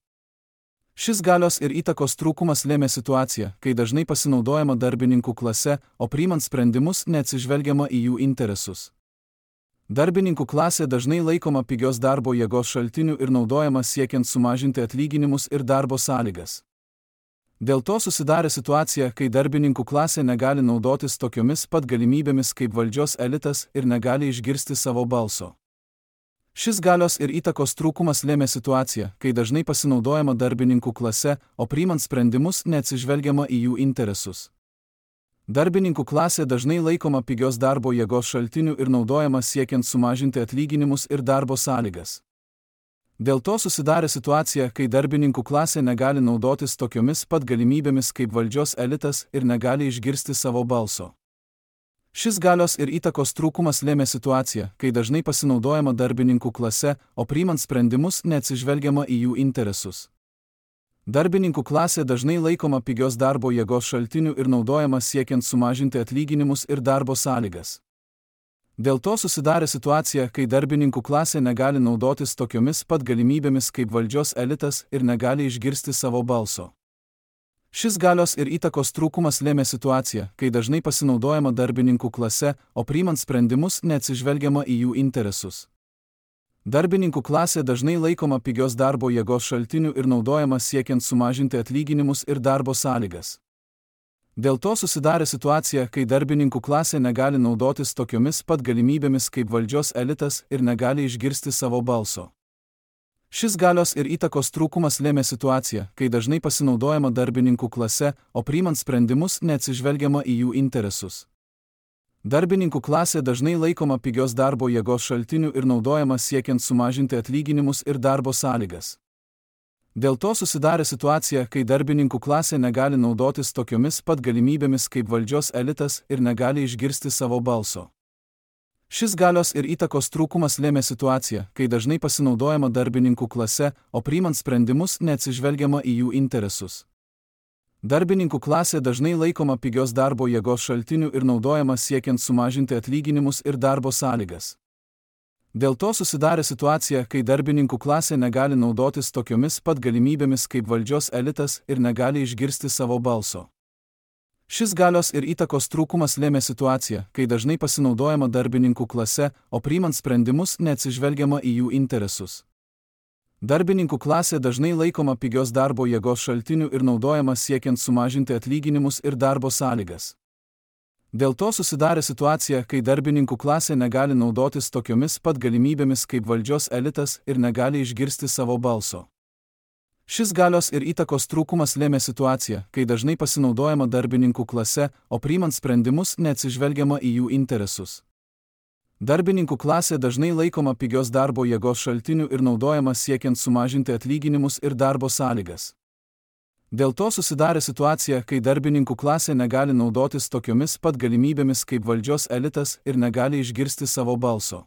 Šis galios ir įtakos trūkumas lėmė situaciją, kai dažnai pasinaudojama darbininkų klase, o priimant sprendimus neatsižvelgiama į jų interesus. Darbininkų klasė dažnai laikoma pigios darbo jėgos šaltiniu ir naudojama siekiant sumažinti atlyginimus ir darbo sąlygas. Dėl to susidarė situacija, kai darbininkų klasė negali naudotis tokiomis pat galimybėmis kaip valdžios elitas ir negali išgirsti savo balso. Šis galios ir įtakos trūkumas lėmė situaciją, kai dažnai pasinaudojama darbininkų klase, o priimant sprendimus neatsižvelgiama į jų interesus. Darbininkų klasė dažnai laikoma pigios darbo jėgos šaltiniu ir naudojama siekiant sumažinti atlyginimus ir darbo sąlygas. Dėl to susidarė situacija, kai darbininkų klasė negali naudotis tokiomis pat galimybėmis kaip valdžios elitas ir negali išgirsti savo balso. Šis galios ir įtakos trūkumas lėmė situaciją, kai dažnai pasinaudojama darbininkų klase, o priimant sprendimus neatsižvelgiama į jų interesus. Darbininkų klasė dažnai laikoma pigios darbo jėgos šaltiniu ir naudojama siekiant sumažinti atlyginimus ir darbo sąlygas. Dėl to susidarė situacija, kai darbininkų klasė negali naudotis tokiomis pat galimybėmis kaip valdžios elitas ir negali išgirsti savo balso. Šis galios ir įtakos trūkumas lėmė situaciją, kai dažnai pasinaudojama darbininkų klase, o priimant sprendimus neatsižvelgiama į jų interesus. Darbininkų klasė dažnai laikoma pigios darbo jėgos šaltiniu ir naudojama siekiant sumažinti atlyginimus ir darbo sąlygas. Dėl to susidarė situacija, kai darbininkų klasė negali naudotis tokiomis pat galimybėmis kaip valdžios elitas ir negali išgirsti savo balso. Šis galios ir įtakos trūkumas lėmė situaciją, kai dažnai pasinaudojama darbininkų klase, o priimant sprendimus neatsižvelgiama į jų interesus. Darbininkų klasė dažnai laikoma pigios darbo jėgos šaltiniu ir naudojama siekiant sumažinti atlyginimus ir darbo sąlygas. Dėl to susidarė situacija, kai darbininkų klasė negali naudotis tokiomis pat galimybėmis kaip valdžios elitas ir negali išgirsti savo balso. Šis galios ir įtakos trūkumas lėmė situaciją, kai dažnai pasinaudojama darbininkų klase, o priimant sprendimus neatsižvelgiama į jų interesus. Darbininkų klasė dažnai laikoma pigios darbo jėgos šaltiniu ir naudojama siekiant sumažinti atlyginimus ir darbo sąlygas. Dėl to susidarė situacija, kai darbininkų klasė negali naudotis tokiomis pat galimybėmis kaip valdžios elitas ir negali išgirsti savo balso. Šis galios ir įtakos trūkumas lėmė situaciją, kai dažnai pasinaudojama darbininkų klase, o priimant sprendimus neatsižvelgiama į jų interesus. Darbininkų klasė dažnai laikoma pigios darbo jėgos šaltiniu ir naudojama siekiant sumažinti atlyginimus ir darbo sąlygas. Dėl to susidarė situacija, kai darbininkų klasė negali naudotis tokiomis pat galimybėmis kaip valdžios elitas ir negali išgirsti savo balso. Šis galios ir įtakos trūkumas lėmė situaciją, kai dažnai pasinaudojama darbininkų klase, o priimant sprendimus neatsižvelgiama į jų interesus. Darbininkų klasė dažnai laikoma pigios darbo jėgos šaltiniu ir naudojama siekiant sumažinti atlyginimus ir darbo sąlygas. Dėl to susidarė situacija, kai darbininkų klasė negali naudotis tokiomis pat galimybėmis kaip valdžios elitas ir negali išgirsti savo balso.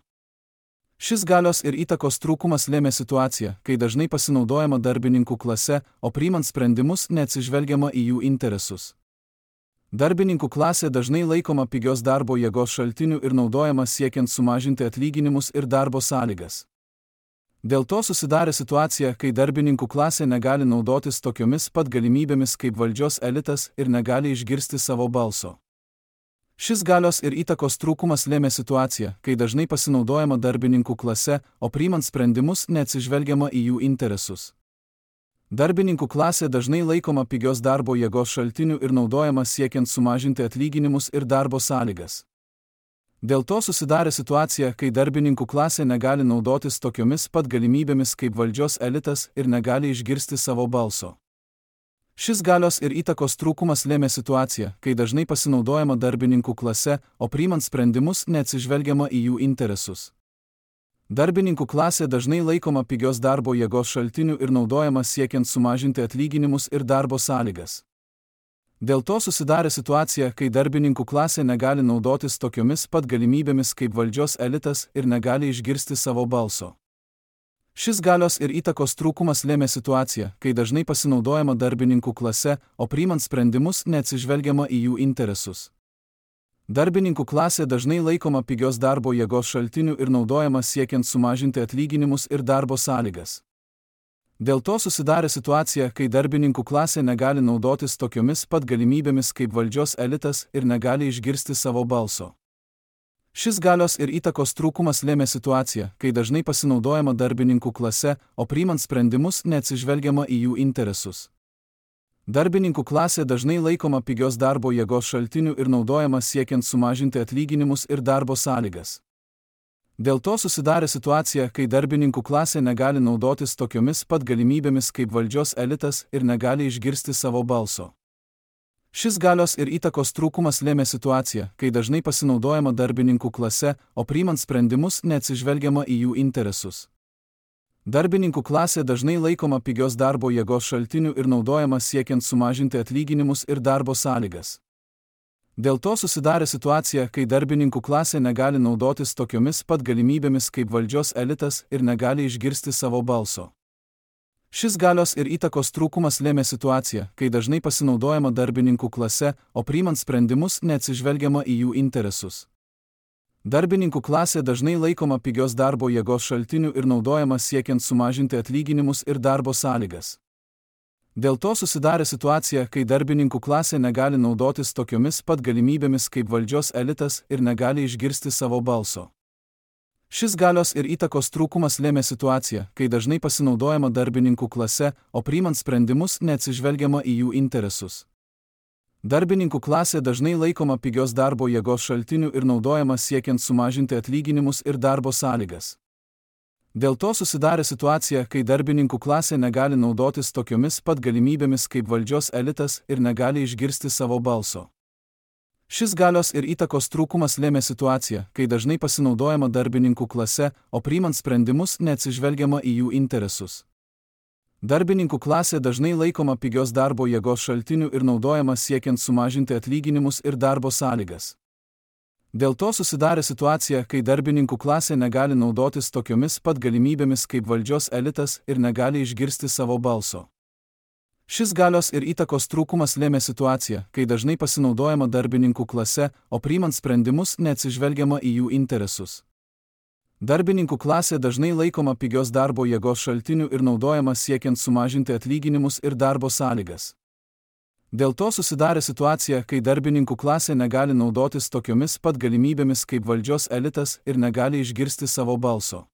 Šis galios ir įtakos trūkumas lėmė situaciją, kai dažnai pasinaudojama darbininkų klase, o priimant sprendimus neatsižvelgiama į jų interesus. Darbininkų klasė dažnai laikoma pigios darbo jėgos šaltiniu ir naudojama siekiant sumažinti atlyginimus ir darbo sąlygas. Dėl to susidarė situacija, kai darbininkų klasė negali naudotis tokiomis pat galimybėmis kaip valdžios elitas ir negali išgirsti savo balso. Šis galios ir įtakos trūkumas lėmė situaciją, kai dažnai pasinaudojama darbininkų klase, o priimant sprendimus neatsižvelgiama į jų interesus. Darbininkų klasė dažnai laikoma pigios darbo jėgos šaltiniu ir naudojama siekiant sumažinti atlyginimus ir darbo sąlygas. Dėl to susidarė situacija, kai darbininkų klasė negali naudotis tokiomis pat galimybėmis kaip valdžios elitas ir negali išgirsti savo balso. Šis galios ir įtakos trūkumas lėmė situaciją, kai dažnai pasinaudojama darbininkų klase, o priimant sprendimus neatsižvelgiama į jų interesus. Darbininkų klasė dažnai laikoma pigios darbo jėgos šaltiniu ir naudojama siekiant sumažinti atlyginimus ir darbo sąlygas. Dėl to susidarė situacija, kai darbininkų klasė negali naudotis tokiomis pat galimybėmis kaip valdžios elitas ir negali išgirsti savo balso. Šis galios ir įtakos trūkumas lėmė situaciją, kai dažnai pasinaudojama darbininkų klase, o priimant sprendimus neatsižvelgiama į jų interesus. Darbininkų klasė dažnai laikoma pigios darbo jėgos šaltiniu ir naudojama siekiant sumažinti atlyginimus ir darbo sąlygas. Dėl to susidarė situacija, kai darbininkų klasė negali naudotis tokiomis pat galimybėmis kaip valdžios elitas ir negali išgirsti savo balso. Šis galios ir įtakos trūkumas lėmė situaciją, kai dažnai pasinaudojama darbininkų klase, o priimant sprendimus neatsižvelgiama į jų interesus. Darbininkų klasė dažnai laikoma pigios darbo jėgos šaltiniu ir naudojama siekiant sumažinti atlyginimus ir darbo sąlygas. Dėl to susidarė situacija, kai darbininkų klasė negali naudotis tokiomis pat galimybėmis kaip valdžios elitas ir negali išgirsti savo balso. Šis galios ir įtakos trūkumas lėmė situaciją, kai dažnai pasinaudojama darbininkų klase, o priimant sprendimus neatsižvelgiama į jų interesus. Darbininkų klasė dažnai laikoma pigios darbo jėgos šaltiniu ir naudojama siekiant sumažinti atlyginimus ir darbo sąlygas. Dėl to susidarė situacija, kai darbininkų klasė negali naudotis tokiomis pat galimybėmis kaip valdžios elitas ir negali išgirsti savo balso. Šis galios ir įtakos trūkumas lėmė situaciją, kai dažnai pasinaudojama darbininkų klase, o priimant sprendimus neatsižvelgiama į jų interesus. Darbininkų klasė dažnai laikoma pigios darbo jėgos šaltiniu ir naudojama siekiant sumažinti atlyginimus ir darbo sąlygas. Dėl to susidarė situacija, kai darbininkų klasė negali naudotis tokiomis pat galimybėmis kaip valdžios elitas ir negali išgirsti savo balso. Šis galios ir įtakos trūkumas lėmė situaciją, kai dažnai pasinaudojama darbininkų klase, o priimant sprendimus neatsižvelgiama į jų interesus. Darbininkų klasė dažnai laikoma pigios darbo jėgos šaltiniu ir naudojama siekiant sumažinti atlyginimus ir darbo sąlygas. Dėl to susidarė situacija, kai darbininkų klasė negali naudotis tokiomis pat galimybėmis kaip valdžios elitas ir negali išgirsti savo balso. Šis galios ir įtakos trūkumas lėmė situaciją, kai dažnai pasinaudojama darbininkų klase, o priimant sprendimus neatsižvelgiama į jų interesus. Darbininkų klasė dažnai laikoma pigios darbo jėgos šaltiniu ir naudojama siekiant sumažinti atlyginimus ir darbo sąlygas. Dėl to susidarė situacija, kai darbininkų klasė negali naudotis tokiomis pat galimybėmis kaip valdžios elitas ir negali išgirsti savo balso. Šis galios ir įtakos trūkumas lėmė situaciją, kai dažnai pasinaudojama darbininkų klase, o priimant sprendimus neatsižvelgiama į jų interesus. Darbininkų klasė dažnai laikoma pigios darbo jėgos šaltiniu ir naudojama siekiant sumažinti atlyginimus ir darbo sąlygas. Dėl to susidarė situacija, kai darbininkų klasė negali naudotis tokiomis pat galimybėmis kaip valdžios elitas ir negali išgirsti savo balso.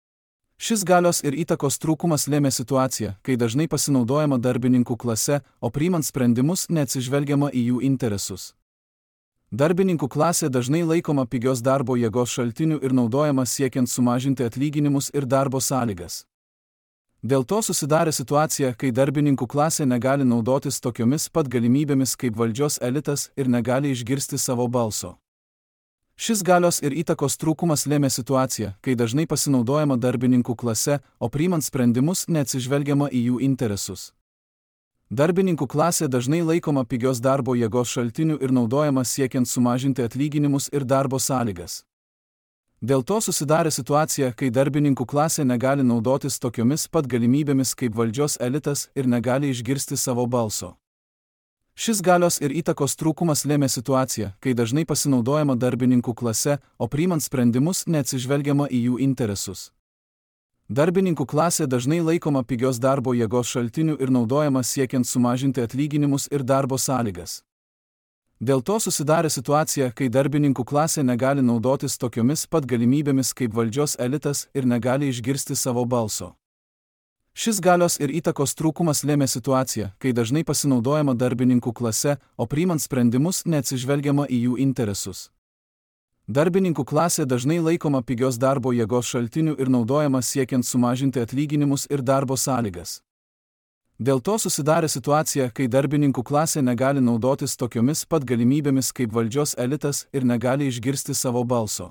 Šis galios ir įtakos trūkumas lėmė situaciją, kai dažnai pasinaudojama darbininkų klase, o priimant sprendimus neatsižvelgiama į jų interesus. Darbininkų klasė dažnai laikoma pigios darbo jėgos šaltiniu ir naudojama siekiant sumažinti atlyginimus ir darbo sąlygas. Dėl to susidarė situacija, kai darbininkų klasė negali naudotis tokiomis pat galimybėmis kaip valdžios elitas ir negali išgirsti savo balso. Šis galios ir įtakos trūkumas lėmė situaciją, kai dažnai pasinaudojama darbininkų klase, o priimant sprendimus neatsižvelgiama į jų interesus. Darbininkų klasė dažnai laikoma pigios darbo jėgos šaltiniu ir naudojama siekiant sumažinti atlyginimus ir darbo sąlygas. Dėl to susidarė situacija, kai darbininkų klasė negali naudotis tokiomis pat galimybėmis kaip valdžios elitas ir negali išgirsti savo balso. Šis galios ir įtakos trūkumas lėmė situaciją, kai dažnai pasinaudojama darbininkų klase, o priimant sprendimus neatsižvelgiama į jų interesus. Darbininkų klasė dažnai laikoma pigios darbo jėgos šaltiniu ir naudojama siekiant sumažinti atlyginimus ir darbo sąlygas. Dėl to susidarė situacija, kai darbininkų klasė negali naudotis tokiomis pat galimybėmis kaip valdžios elitas ir negali išgirsti savo balso. Šis galios ir įtakos trūkumas lėmė situaciją, kai dažnai pasinaudojama darbininkų klase, o priimant sprendimus neatsižvelgiama į jų interesus. Darbininkų klasė dažnai laikoma pigios darbo jėgos šaltiniu ir naudojama siekiant sumažinti atlyginimus ir darbo sąlygas. Dėl to susidarė situacija, kai darbininkų klasė negali naudotis tokiomis pat galimybėmis kaip valdžios elitas ir negali išgirsti savo balso.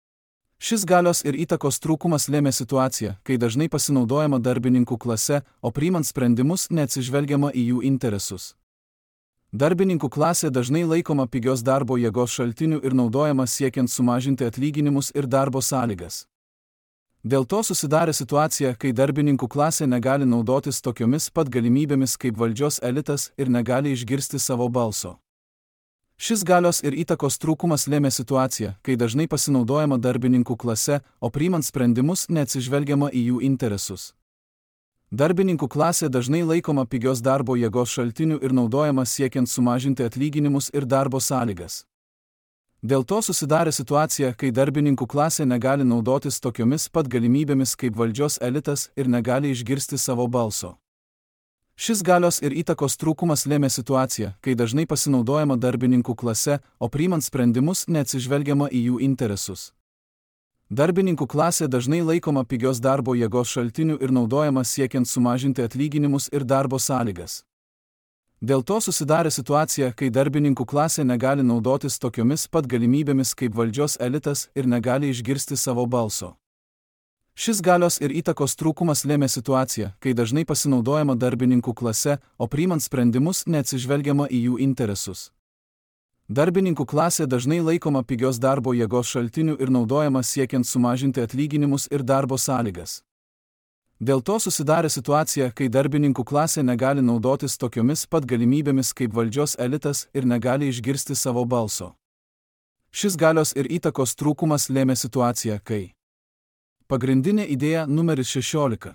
Šis galios ir įtakos trūkumas lėmė situaciją, kai dažnai pasinaudojama darbininkų klase, o priimant sprendimus neatsižvelgiama į jų interesus. Darbininkų klasė dažnai laikoma pigios darbo jėgos šaltiniu ir naudojama siekiant sumažinti atlyginimus ir darbo sąlygas. Dėl to susidarė situacija, kai darbininkų klasė negali naudotis tokiomis pat galimybėmis kaip valdžios elitas ir negali išgirsti savo balso. Šis galios ir įtakos trūkumas lėmė situaciją, kai dažnai pasinaudojama darbininkų klase, o priimant sprendimus neatsižvelgiama į jų interesus. Darbininkų klasė dažnai laikoma pigios darbo jėgos šaltiniu ir naudojama siekiant sumažinti atlyginimus ir darbo sąlygas. Dėl to susidarė situacija, kai darbininkų klasė negali naudotis tokiomis pat galimybėmis kaip valdžios elitas ir negali išgirsti savo balso. Šis galios ir įtakos trūkumas lėmė situaciją, kai dažnai pasinaudojama darbininkų klase, o priimant sprendimus neatsižvelgiama į jų interesus. Darbininkų klasė dažnai laikoma pigios darbo jėgos šaltiniu ir naudojama siekiant sumažinti atlyginimus ir darbo sąlygas. Dėl to susidarė situacija, kai darbininkų klasė negali naudotis tokiomis pat galimybėmis kaip valdžios elitas ir negali išgirsti savo balso. Šis galios ir įtakos trūkumas lėmė situaciją, kai dažnai pasinaudojama darbininkų klase, o priimant sprendimus neatsižvelgiama į jų interesus. Darbininkų klasė dažnai laikoma pigios darbo jėgos šaltiniu ir naudojama siekiant sumažinti atlyginimus ir darbo sąlygas. Dėl to susidarė situacija, kai darbininkų klasė negali naudotis tokiomis pat galimybėmis kaip valdžios elitas ir negali išgirsti savo balso. Šis galios ir įtakos trūkumas lėmė situaciją, kai pagrindinė idėja numeris šešiolika.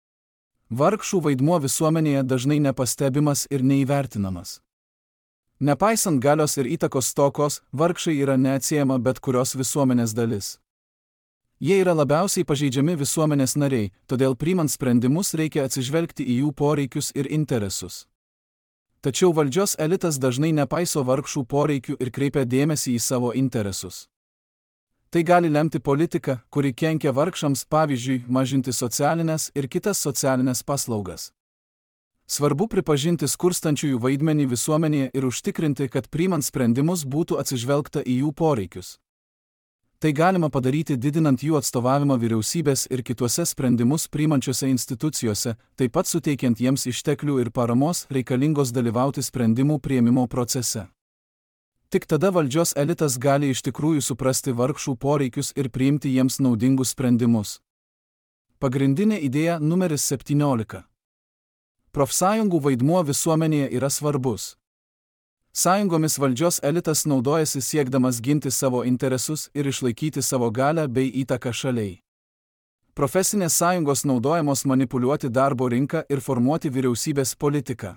Vargšų vaidmuo visuomenėje dažnai nepastebimas ir neįvertinamas. Nepaisant galios ir įtakos stokos, vargšai yra neatsiejama bet kurios visuomenės dalis. Jie yra labiausiai pažeidžiami visuomenės nariai, todėl priimant sprendimus reikia atsižvelgti į jų poreikius ir interesus. Tačiau valdžios elitas dažnai nepaiso vargšų poreikių ir kreipia dėmesį į savo interesus. Tai gali lemti politiką, kuri kenkia vargšams, pavyzdžiui, mažinti socialinės ir kitas socialinės paslaugas. Svarbu pripažinti skurstančiųjų vaidmenį visuomenėje ir užtikrinti, kad priimant sprendimus būtų atsižvelgta į jų poreikius. Tai galima padaryti didinant jų atstovavimą vyriausybės ir kituose sprendimus priimančiose institucijose, taip pat suteikiant jiems išteklių ir paramos reikalingos dalyvauti sprendimų priėmimo procese. Tik tada valdžios elitas gali iš tikrųjų suprasti vargšų poreikius ir priimti jiems naudingus sprendimus. Pagrindinė idėja numeris septyniolika. Profsąjungų vaidmuo visuomenėje yra svarbus. Sąjungomis valdžios elitas naudojasi siekdamas ginti savo interesus ir išlaikyti savo galią bei įtaką šaliai. Profesinės sąjungos naudojamos manipuliuoti darbo rinką ir formuoti vyriausybės politiką.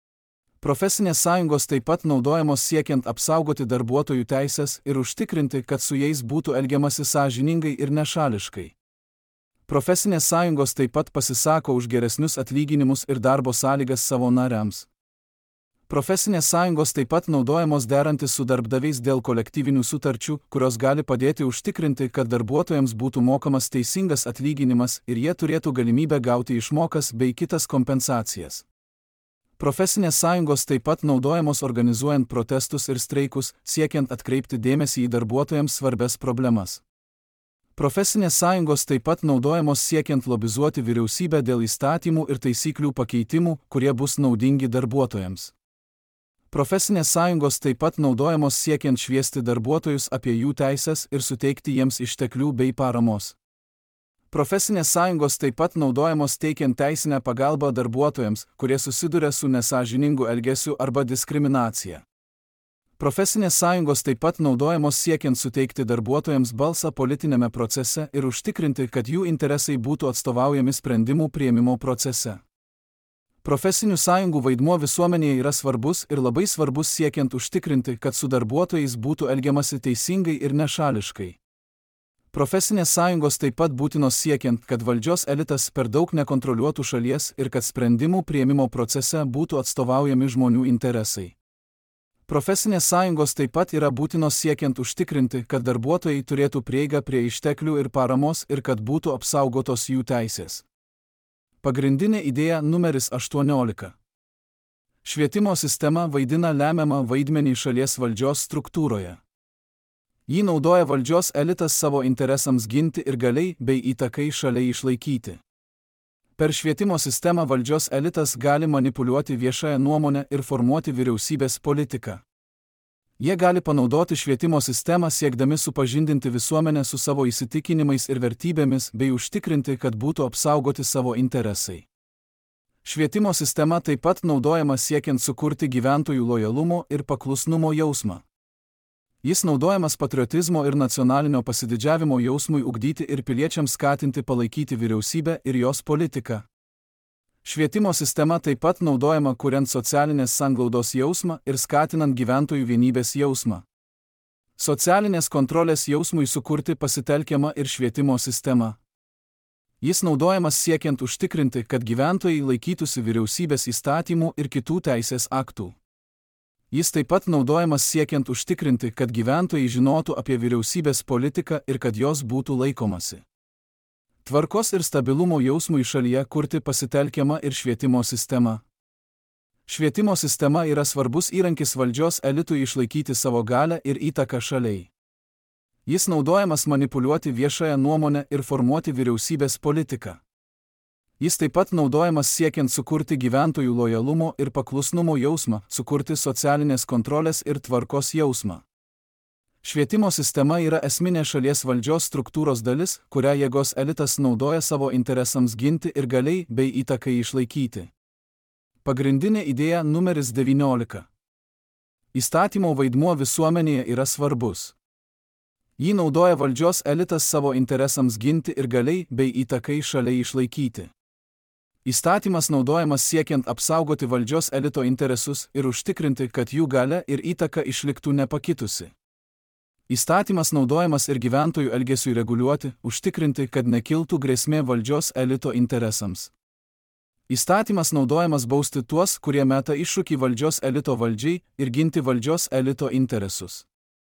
Profesinės sąjungos taip pat naudojamos siekiant apsaugoti darbuotojų teisės ir užtikrinti, kad su jais būtų elgiamasi sąžiningai ir nešališkai. Profesinės sąjungos taip pat pasisako už geresnius atlyginimus ir darbo sąlygas savo nariams. Profesinės sąjungos taip pat naudojamos derantis su darbdaviais dėl kolektyvinių sutarčių, kurios gali padėti užtikrinti, kad darbuotojams būtų mokamas teisingas atlyginimas ir jie turėtų galimybę gauti išmokas bei kitas kompensacijas. Profesinės sąjungos taip pat naudojamos organizuojant protestus ir streikus, siekiant atkreipti dėmesį į darbuotojams svarbias problemas. Profesinės sąjungos taip pat naudojamos siekiant lobizuoti vyriausybę dėl įstatymų ir taisyklių pakeitimų, kurie bus naudingi darbuotojams. Profesinės sąjungos taip pat naudojamos siekiant šviesti darbuotojus apie jų teisės ir suteikti jiems išteklių bei paramos. Profesinės sąjungos taip pat naudojamos teikiant teisinę pagalbą darbuotojams, kurie susiduria su nesąžiningu elgesiu arba diskriminacija. Profesinės sąjungos taip pat naudojamos siekiant suteikti darbuotojams balsą politinėme procese ir užtikrinti, kad jų interesai būtų atstovaujami sprendimų priėmimo procese. Profesinių sąjungų vaidmuo visuomenėje yra svarbus ir labai svarbus siekiant užtikrinti, kad su darbuotojais būtų elgiamasi teisingai ir nešališkai. Profesinės sąjungos taip pat būtinos siekiant, kad valdžios elitas per daug nekontroliuotų šalies ir kad sprendimų priėmimo procese būtų atstovaujami žmonių interesai. Profesinės sąjungos taip pat yra būtinos siekiant užtikrinti, kad darbuotojai turėtų prieigą prie išteklių ir paramos ir kad būtų apsaugotos jų teisės. Pagrindinė idėja numeris aštuoniolika. Švietimo sistema vaidina lemiamą vaidmenį šalies valdžios struktūroje. Jį naudoja valdžios elitas savo interesams ginti ir galiai bei įtakai šaliai išlaikyti. Per švietimo sistemą valdžios elitas gali manipuliuoti viešąją nuomonę ir formuoti vyriausybės politiką. Jie gali panaudoti švietimo sistemą siekdami supažindinti visuomenę su savo įsitikinimais ir vertybėmis bei užtikrinti, kad būtų apsaugoti savo interesai. Švietimo sistema taip pat naudojama siekiant sukurti gyventojų lojalumo ir paklusnumo jausmą. Jis naudojamas patriotizmo ir nacionalinio pasididžiavimo jausmui ugdyti ir piliečiams skatinti palaikyti vyriausybę ir jos politiką. Švietimo sistema taip pat naudojama kuriant socialinės sanglaudos jausmą ir skatinant gyventojų vienybės jausmą. Socialinės kontrolės jausmui sukurti pasitelkiama ir švietimo sistema. Jis naudojamas siekiant užtikrinti, kad gyventojai laikytųsi vyriausybės įstatymų ir kitų teisės aktų. Jis taip pat naudojamas siekiant užtikrinti, kad gyventojai žinotų apie vyriausybės politiką ir kad jos būtų laikomasi. Tvarkos ir stabilumo jausmui šalyje kurti pasitelkiama ir švietimo sistema. Švietimo sistema yra svarbus įrankis valdžios elitui išlaikyti savo galią ir įtaką šaliai. Jis naudojamas manipuliuoti viešąją nuomonę ir formuoti vyriausybės politiką. Jis taip pat naudojamas siekiant sukurti gyventojų lojalumo ir paklusnumo jausmą, sukurti socialinės kontrolės ir tvarkos jausmą. Švietimo sistema yra esminė šalies valdžios struktūros dalis, kurią jėgos elitas naudoja savo interesams ginti ir galiai bei įtakai išlaikyti. Pagrindinė idėja numeris devyniolika. Įstatymo vaidmuo visuomenėje yra svarbus. Jį naudoja valdžios elitas savo interesams ginti ir galiai bei įtakai šaliai išlaikyti. Įstatymas naudojamas siekiant apsaugoti valdžios elito interesus ir užtikrinti, kad jų galia ir įtaka išliktų nepakitusi. Įstatymas naudojamas ir gyventojų elgesiui reguliuoti, užtikrinti, kad nekiltų grėsmė valdžios elito interesams. Įstatymas naudojamas bausti tuos, kurie meta iššūkį valdžios elito valdžiai ir ginti valdžios elito interesus.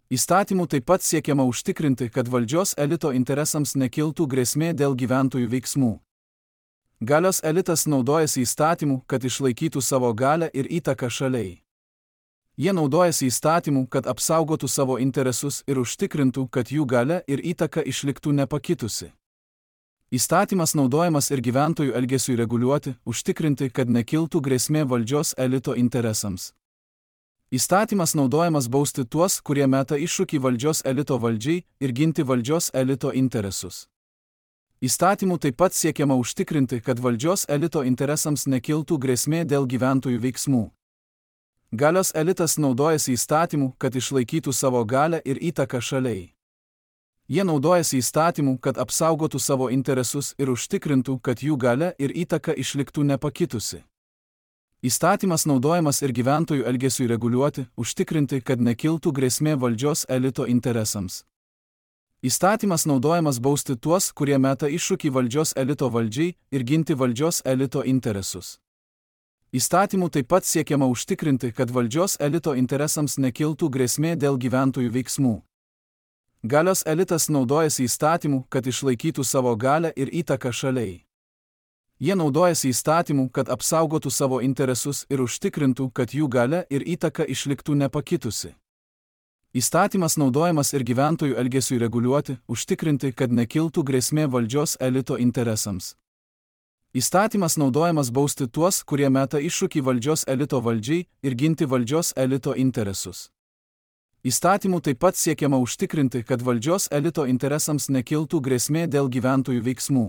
Įstatymu taip pat siekiama užtikrinti, kad valdžios elito interesams nekiltų grėsmė dėl gyventojų veiksmų. Galios elitas naudojasi įstatymu, kad išlaikytų savo galią ir įtaką šaliai. Jie naudojasi įstatymu, kad apsaugotų savo interesus ir užtikrintų, kad jų galia ir įtaka išliktų nepakitusi. Įstatymas naudojamas ir gyventojų elgesiui reguliuoti, užtikrinti, kad nekiltų grėsmė valdžios elito interesams. Įstatymas naudojamas bausti tuos, kurie meta iššūkį valdžios elito valdžiai ir ginti valdžios elito interesus. Įstatymu taip pat siekiama užtikrinti, kad valdžios elito interesams nekiltų grėsmė dėl gyventojų veiksmų. Galios elitas naudojasi įstatymu, kad išlaikytų savo galią ir įtaką šaliai. Jie naudojasi įstatymu, kad apsaugotų savo interesus ir užtikrintų, kad jų galia ir įtaka išliktų nepakitusi. Įstatymas naudojamas ir gyventojų elgesiui reguliuoti, užtikrinti, kad nekiltų grėsmė valdžios elito interesams. Įstatymas naudojamas bausti tuos, kurie meta iššūkį valdžios elito valdžiai ir ginti valdžios elito interesus. Įstatymu taip pat siekiama užtikrinti, kad valdžios elito interesams nekiltų grėsmė dėl gyventojų veiksmų. Galios elitas naudojasi įstatymu, kad išlaikytų savo galią ir įtaką šaliai. Jie naudojasi įstatymu, kad apsaugotų savo interesus ir užtikrintų, kad jų galia ir įtaka išliktų nepakitusi. Įstatymas naudojamas ir gyventojų elgesiui reguliuoti, užtikrinti, kad nekiltų grėsmė valdžios elito interesams. Įstatymas naudojamas bausti tuos, kurie meta iššūkį valdžios elito valdžiai ir ginti valdžios elito interesus. Įstatymu taip pat siekiama užtikrinti, kad valdžios elito interesams nekiltų grėsmė dėl gyventojų veiksmų.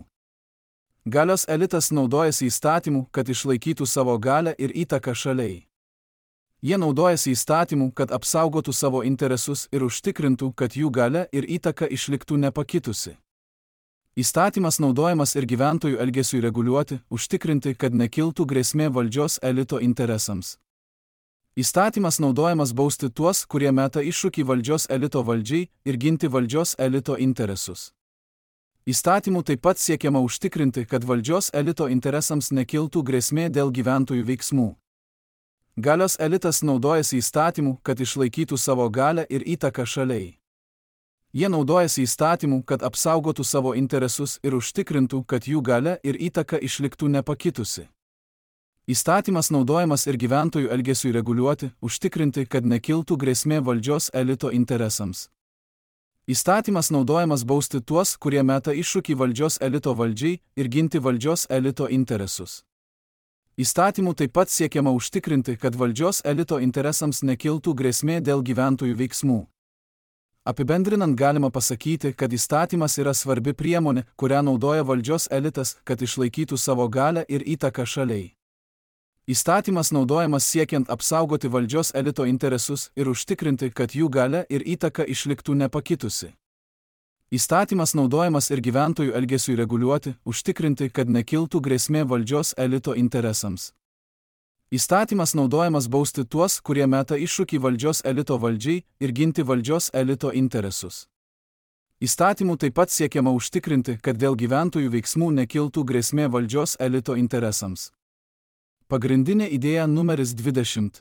Galios elitas naudojasi įstatymu, kad išlaikytų savo galią ir įtaką šaliai. Jie naudojasi įstatymu, kad apsaugotų savo interesus ir užtikrintų, kad jų galia ir įtaka išliktų nepakitusi. Įstatymas naudojamas ir gyventojų elgesiui reguliuoti, užtikrinti, kad nekiltų grėsmė valdžios elito interesams. Įstatymas naudojamas bausti tuos, kurie meta iššūkį valdžios elito valdžiai ir ginti valdžios elito interesus. Įstatymu taip pat siekiama užtikrinti, kad valdžios elito interesams nekiltų grėsmė dėl gyventojų veiksmų. Galios elitas naudojasi įstatymu, kad išlaikytų savo galią ir įtaką šaliai. Jie naudojasi įstatymu, kad apsaugotų savo interesus ir užtikrintų, kad jų galia ir įtaka išliktų nepakitusi. Įstatymas naudojamas ir gyventojų elgesiui reguliuoti, užtikrinti, kad nekiltų grėsmė valdžios elito interesams. Įstatymas naudojamas bausti tuos, kurie meta iššūkį valdžios elito valdžiai ir ginti valdžios elito interesus. Įstatymu taip pat siekiama užtikrinti, kad valdžios elito interesams nekiltų grėsmė dėl gyventojų veiksmų. Apibendrinant galima pasakyti, kad įstatymas yra svarbi priemonė, kurią naudoja valdžios elitas, kad išlaikytų savo galią ir įtaką šaliai. Įstatymas naudojamas siekiant apsaugoti valdžios elito interesus ir užtikrinti, kad jų galia ir įtaka išliktų nepakitusi. Įstatymas naudojamas ir gyventojų elgesiui reguliuoti, užtikrinti, kad nekiltų grėsmė valdžios elito interesams. Įstatymas naudojamas bausti tuos, kurie meta iššūkį valdžios elito valdžiai ir ginti valdžios elito interesus. Įstatymu taip pat siekiama užtikrinti, kad dėl gyventojų veiksmų nekiltų grėsmė valdžios elito interesams. Pagrindinė idėja numeris dvidešimt.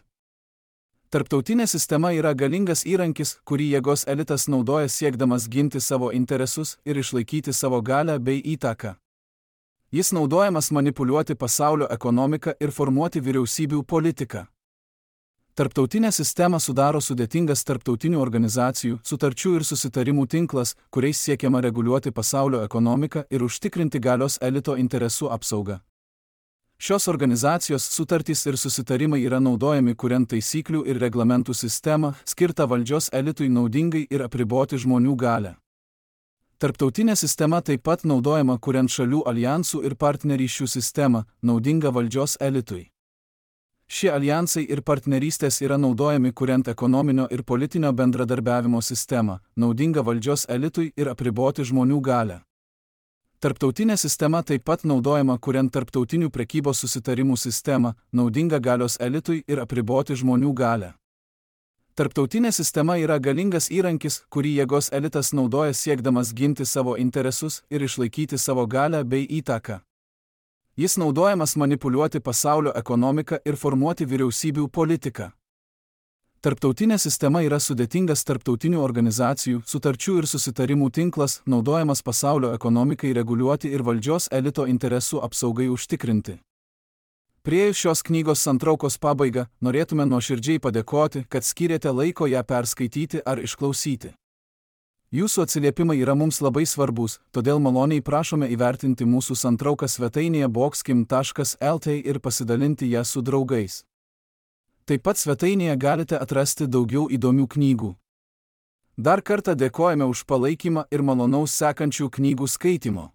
Tarptautinė sistema yra galingas įrankis, kurį jėgos elitas naudoja siekdamas ginti savo interesus ir išlaikyti savo galią bei įtaką. Jis naudojamas manipuliuoti pasaulio ekonomiką ir formuoti vyriausybių politiką. Tarptautinę sistemą sudaro sudėtingas tarptautinių organizacijų, sutarčių ir susitarimų tinklas, kuriais siekiama reguliuoti pasaulio ekonomiką ir užtikrinti galios elito interesų apsaugą. Šios organizacijos sutartys ir susitarimai yra naudojami kuriant taisyklių ir reglamentų sistemą, skirtą valdžios elitui naudingai ir apriboti žmonių galią. Tarptautinė sistema taip pat naudojama kuriant šalių alijansų ir partnerysčių sistemą, naudinga valdžios elitui. Šie alijansai ir partnerystės yra naudojami kuriant ekonominio ir politinio bendradarbiavimo sistemą, naudinga valdžios elitui ir apriboti žmonių galią. Tarptautinė sistema taip pat naudojama kuriant tarptautinių prekybos susitarimų sistemą, naudinga galios elitui ir apriboti žmonių galią. Tarptautinė sistema yra galingas įrankis, kurį jėgos elitas naudoja siekdamas ginti savo interesus ir išlaikyti savo galią bei įtaką. Jis naudojamas manipuliuoti pasaulio ekonomiką ir formuoti vyriausybių politiką. Tarptautinė sistema yra sudėtingas tarptautinių organizacijų, sutarčių ir susitarimų tinklas, naudojamas pasaulio ekonomikai reguliuoti ir valdžios elito interesų apsaugai užtikrinti. Priėjus šios knygos santraukos pabaigą, norėtume nuoširdžiai padėkoti, kad skyrėte laiko ją perskaityti ar išklausyti. Jūsų atsiliepimai yra mums labai svarbus, todėl maloniai prašome įvertinti mūsų santrauką svetainėje boxkim taškas lt ir pasidalinti ją su draugais. Taip pat svetainėje galite atrasti daugiau įdomių knygų. Dar kartą dėkojame už palaikymą ir malonaus sekančių knygų skaitimo.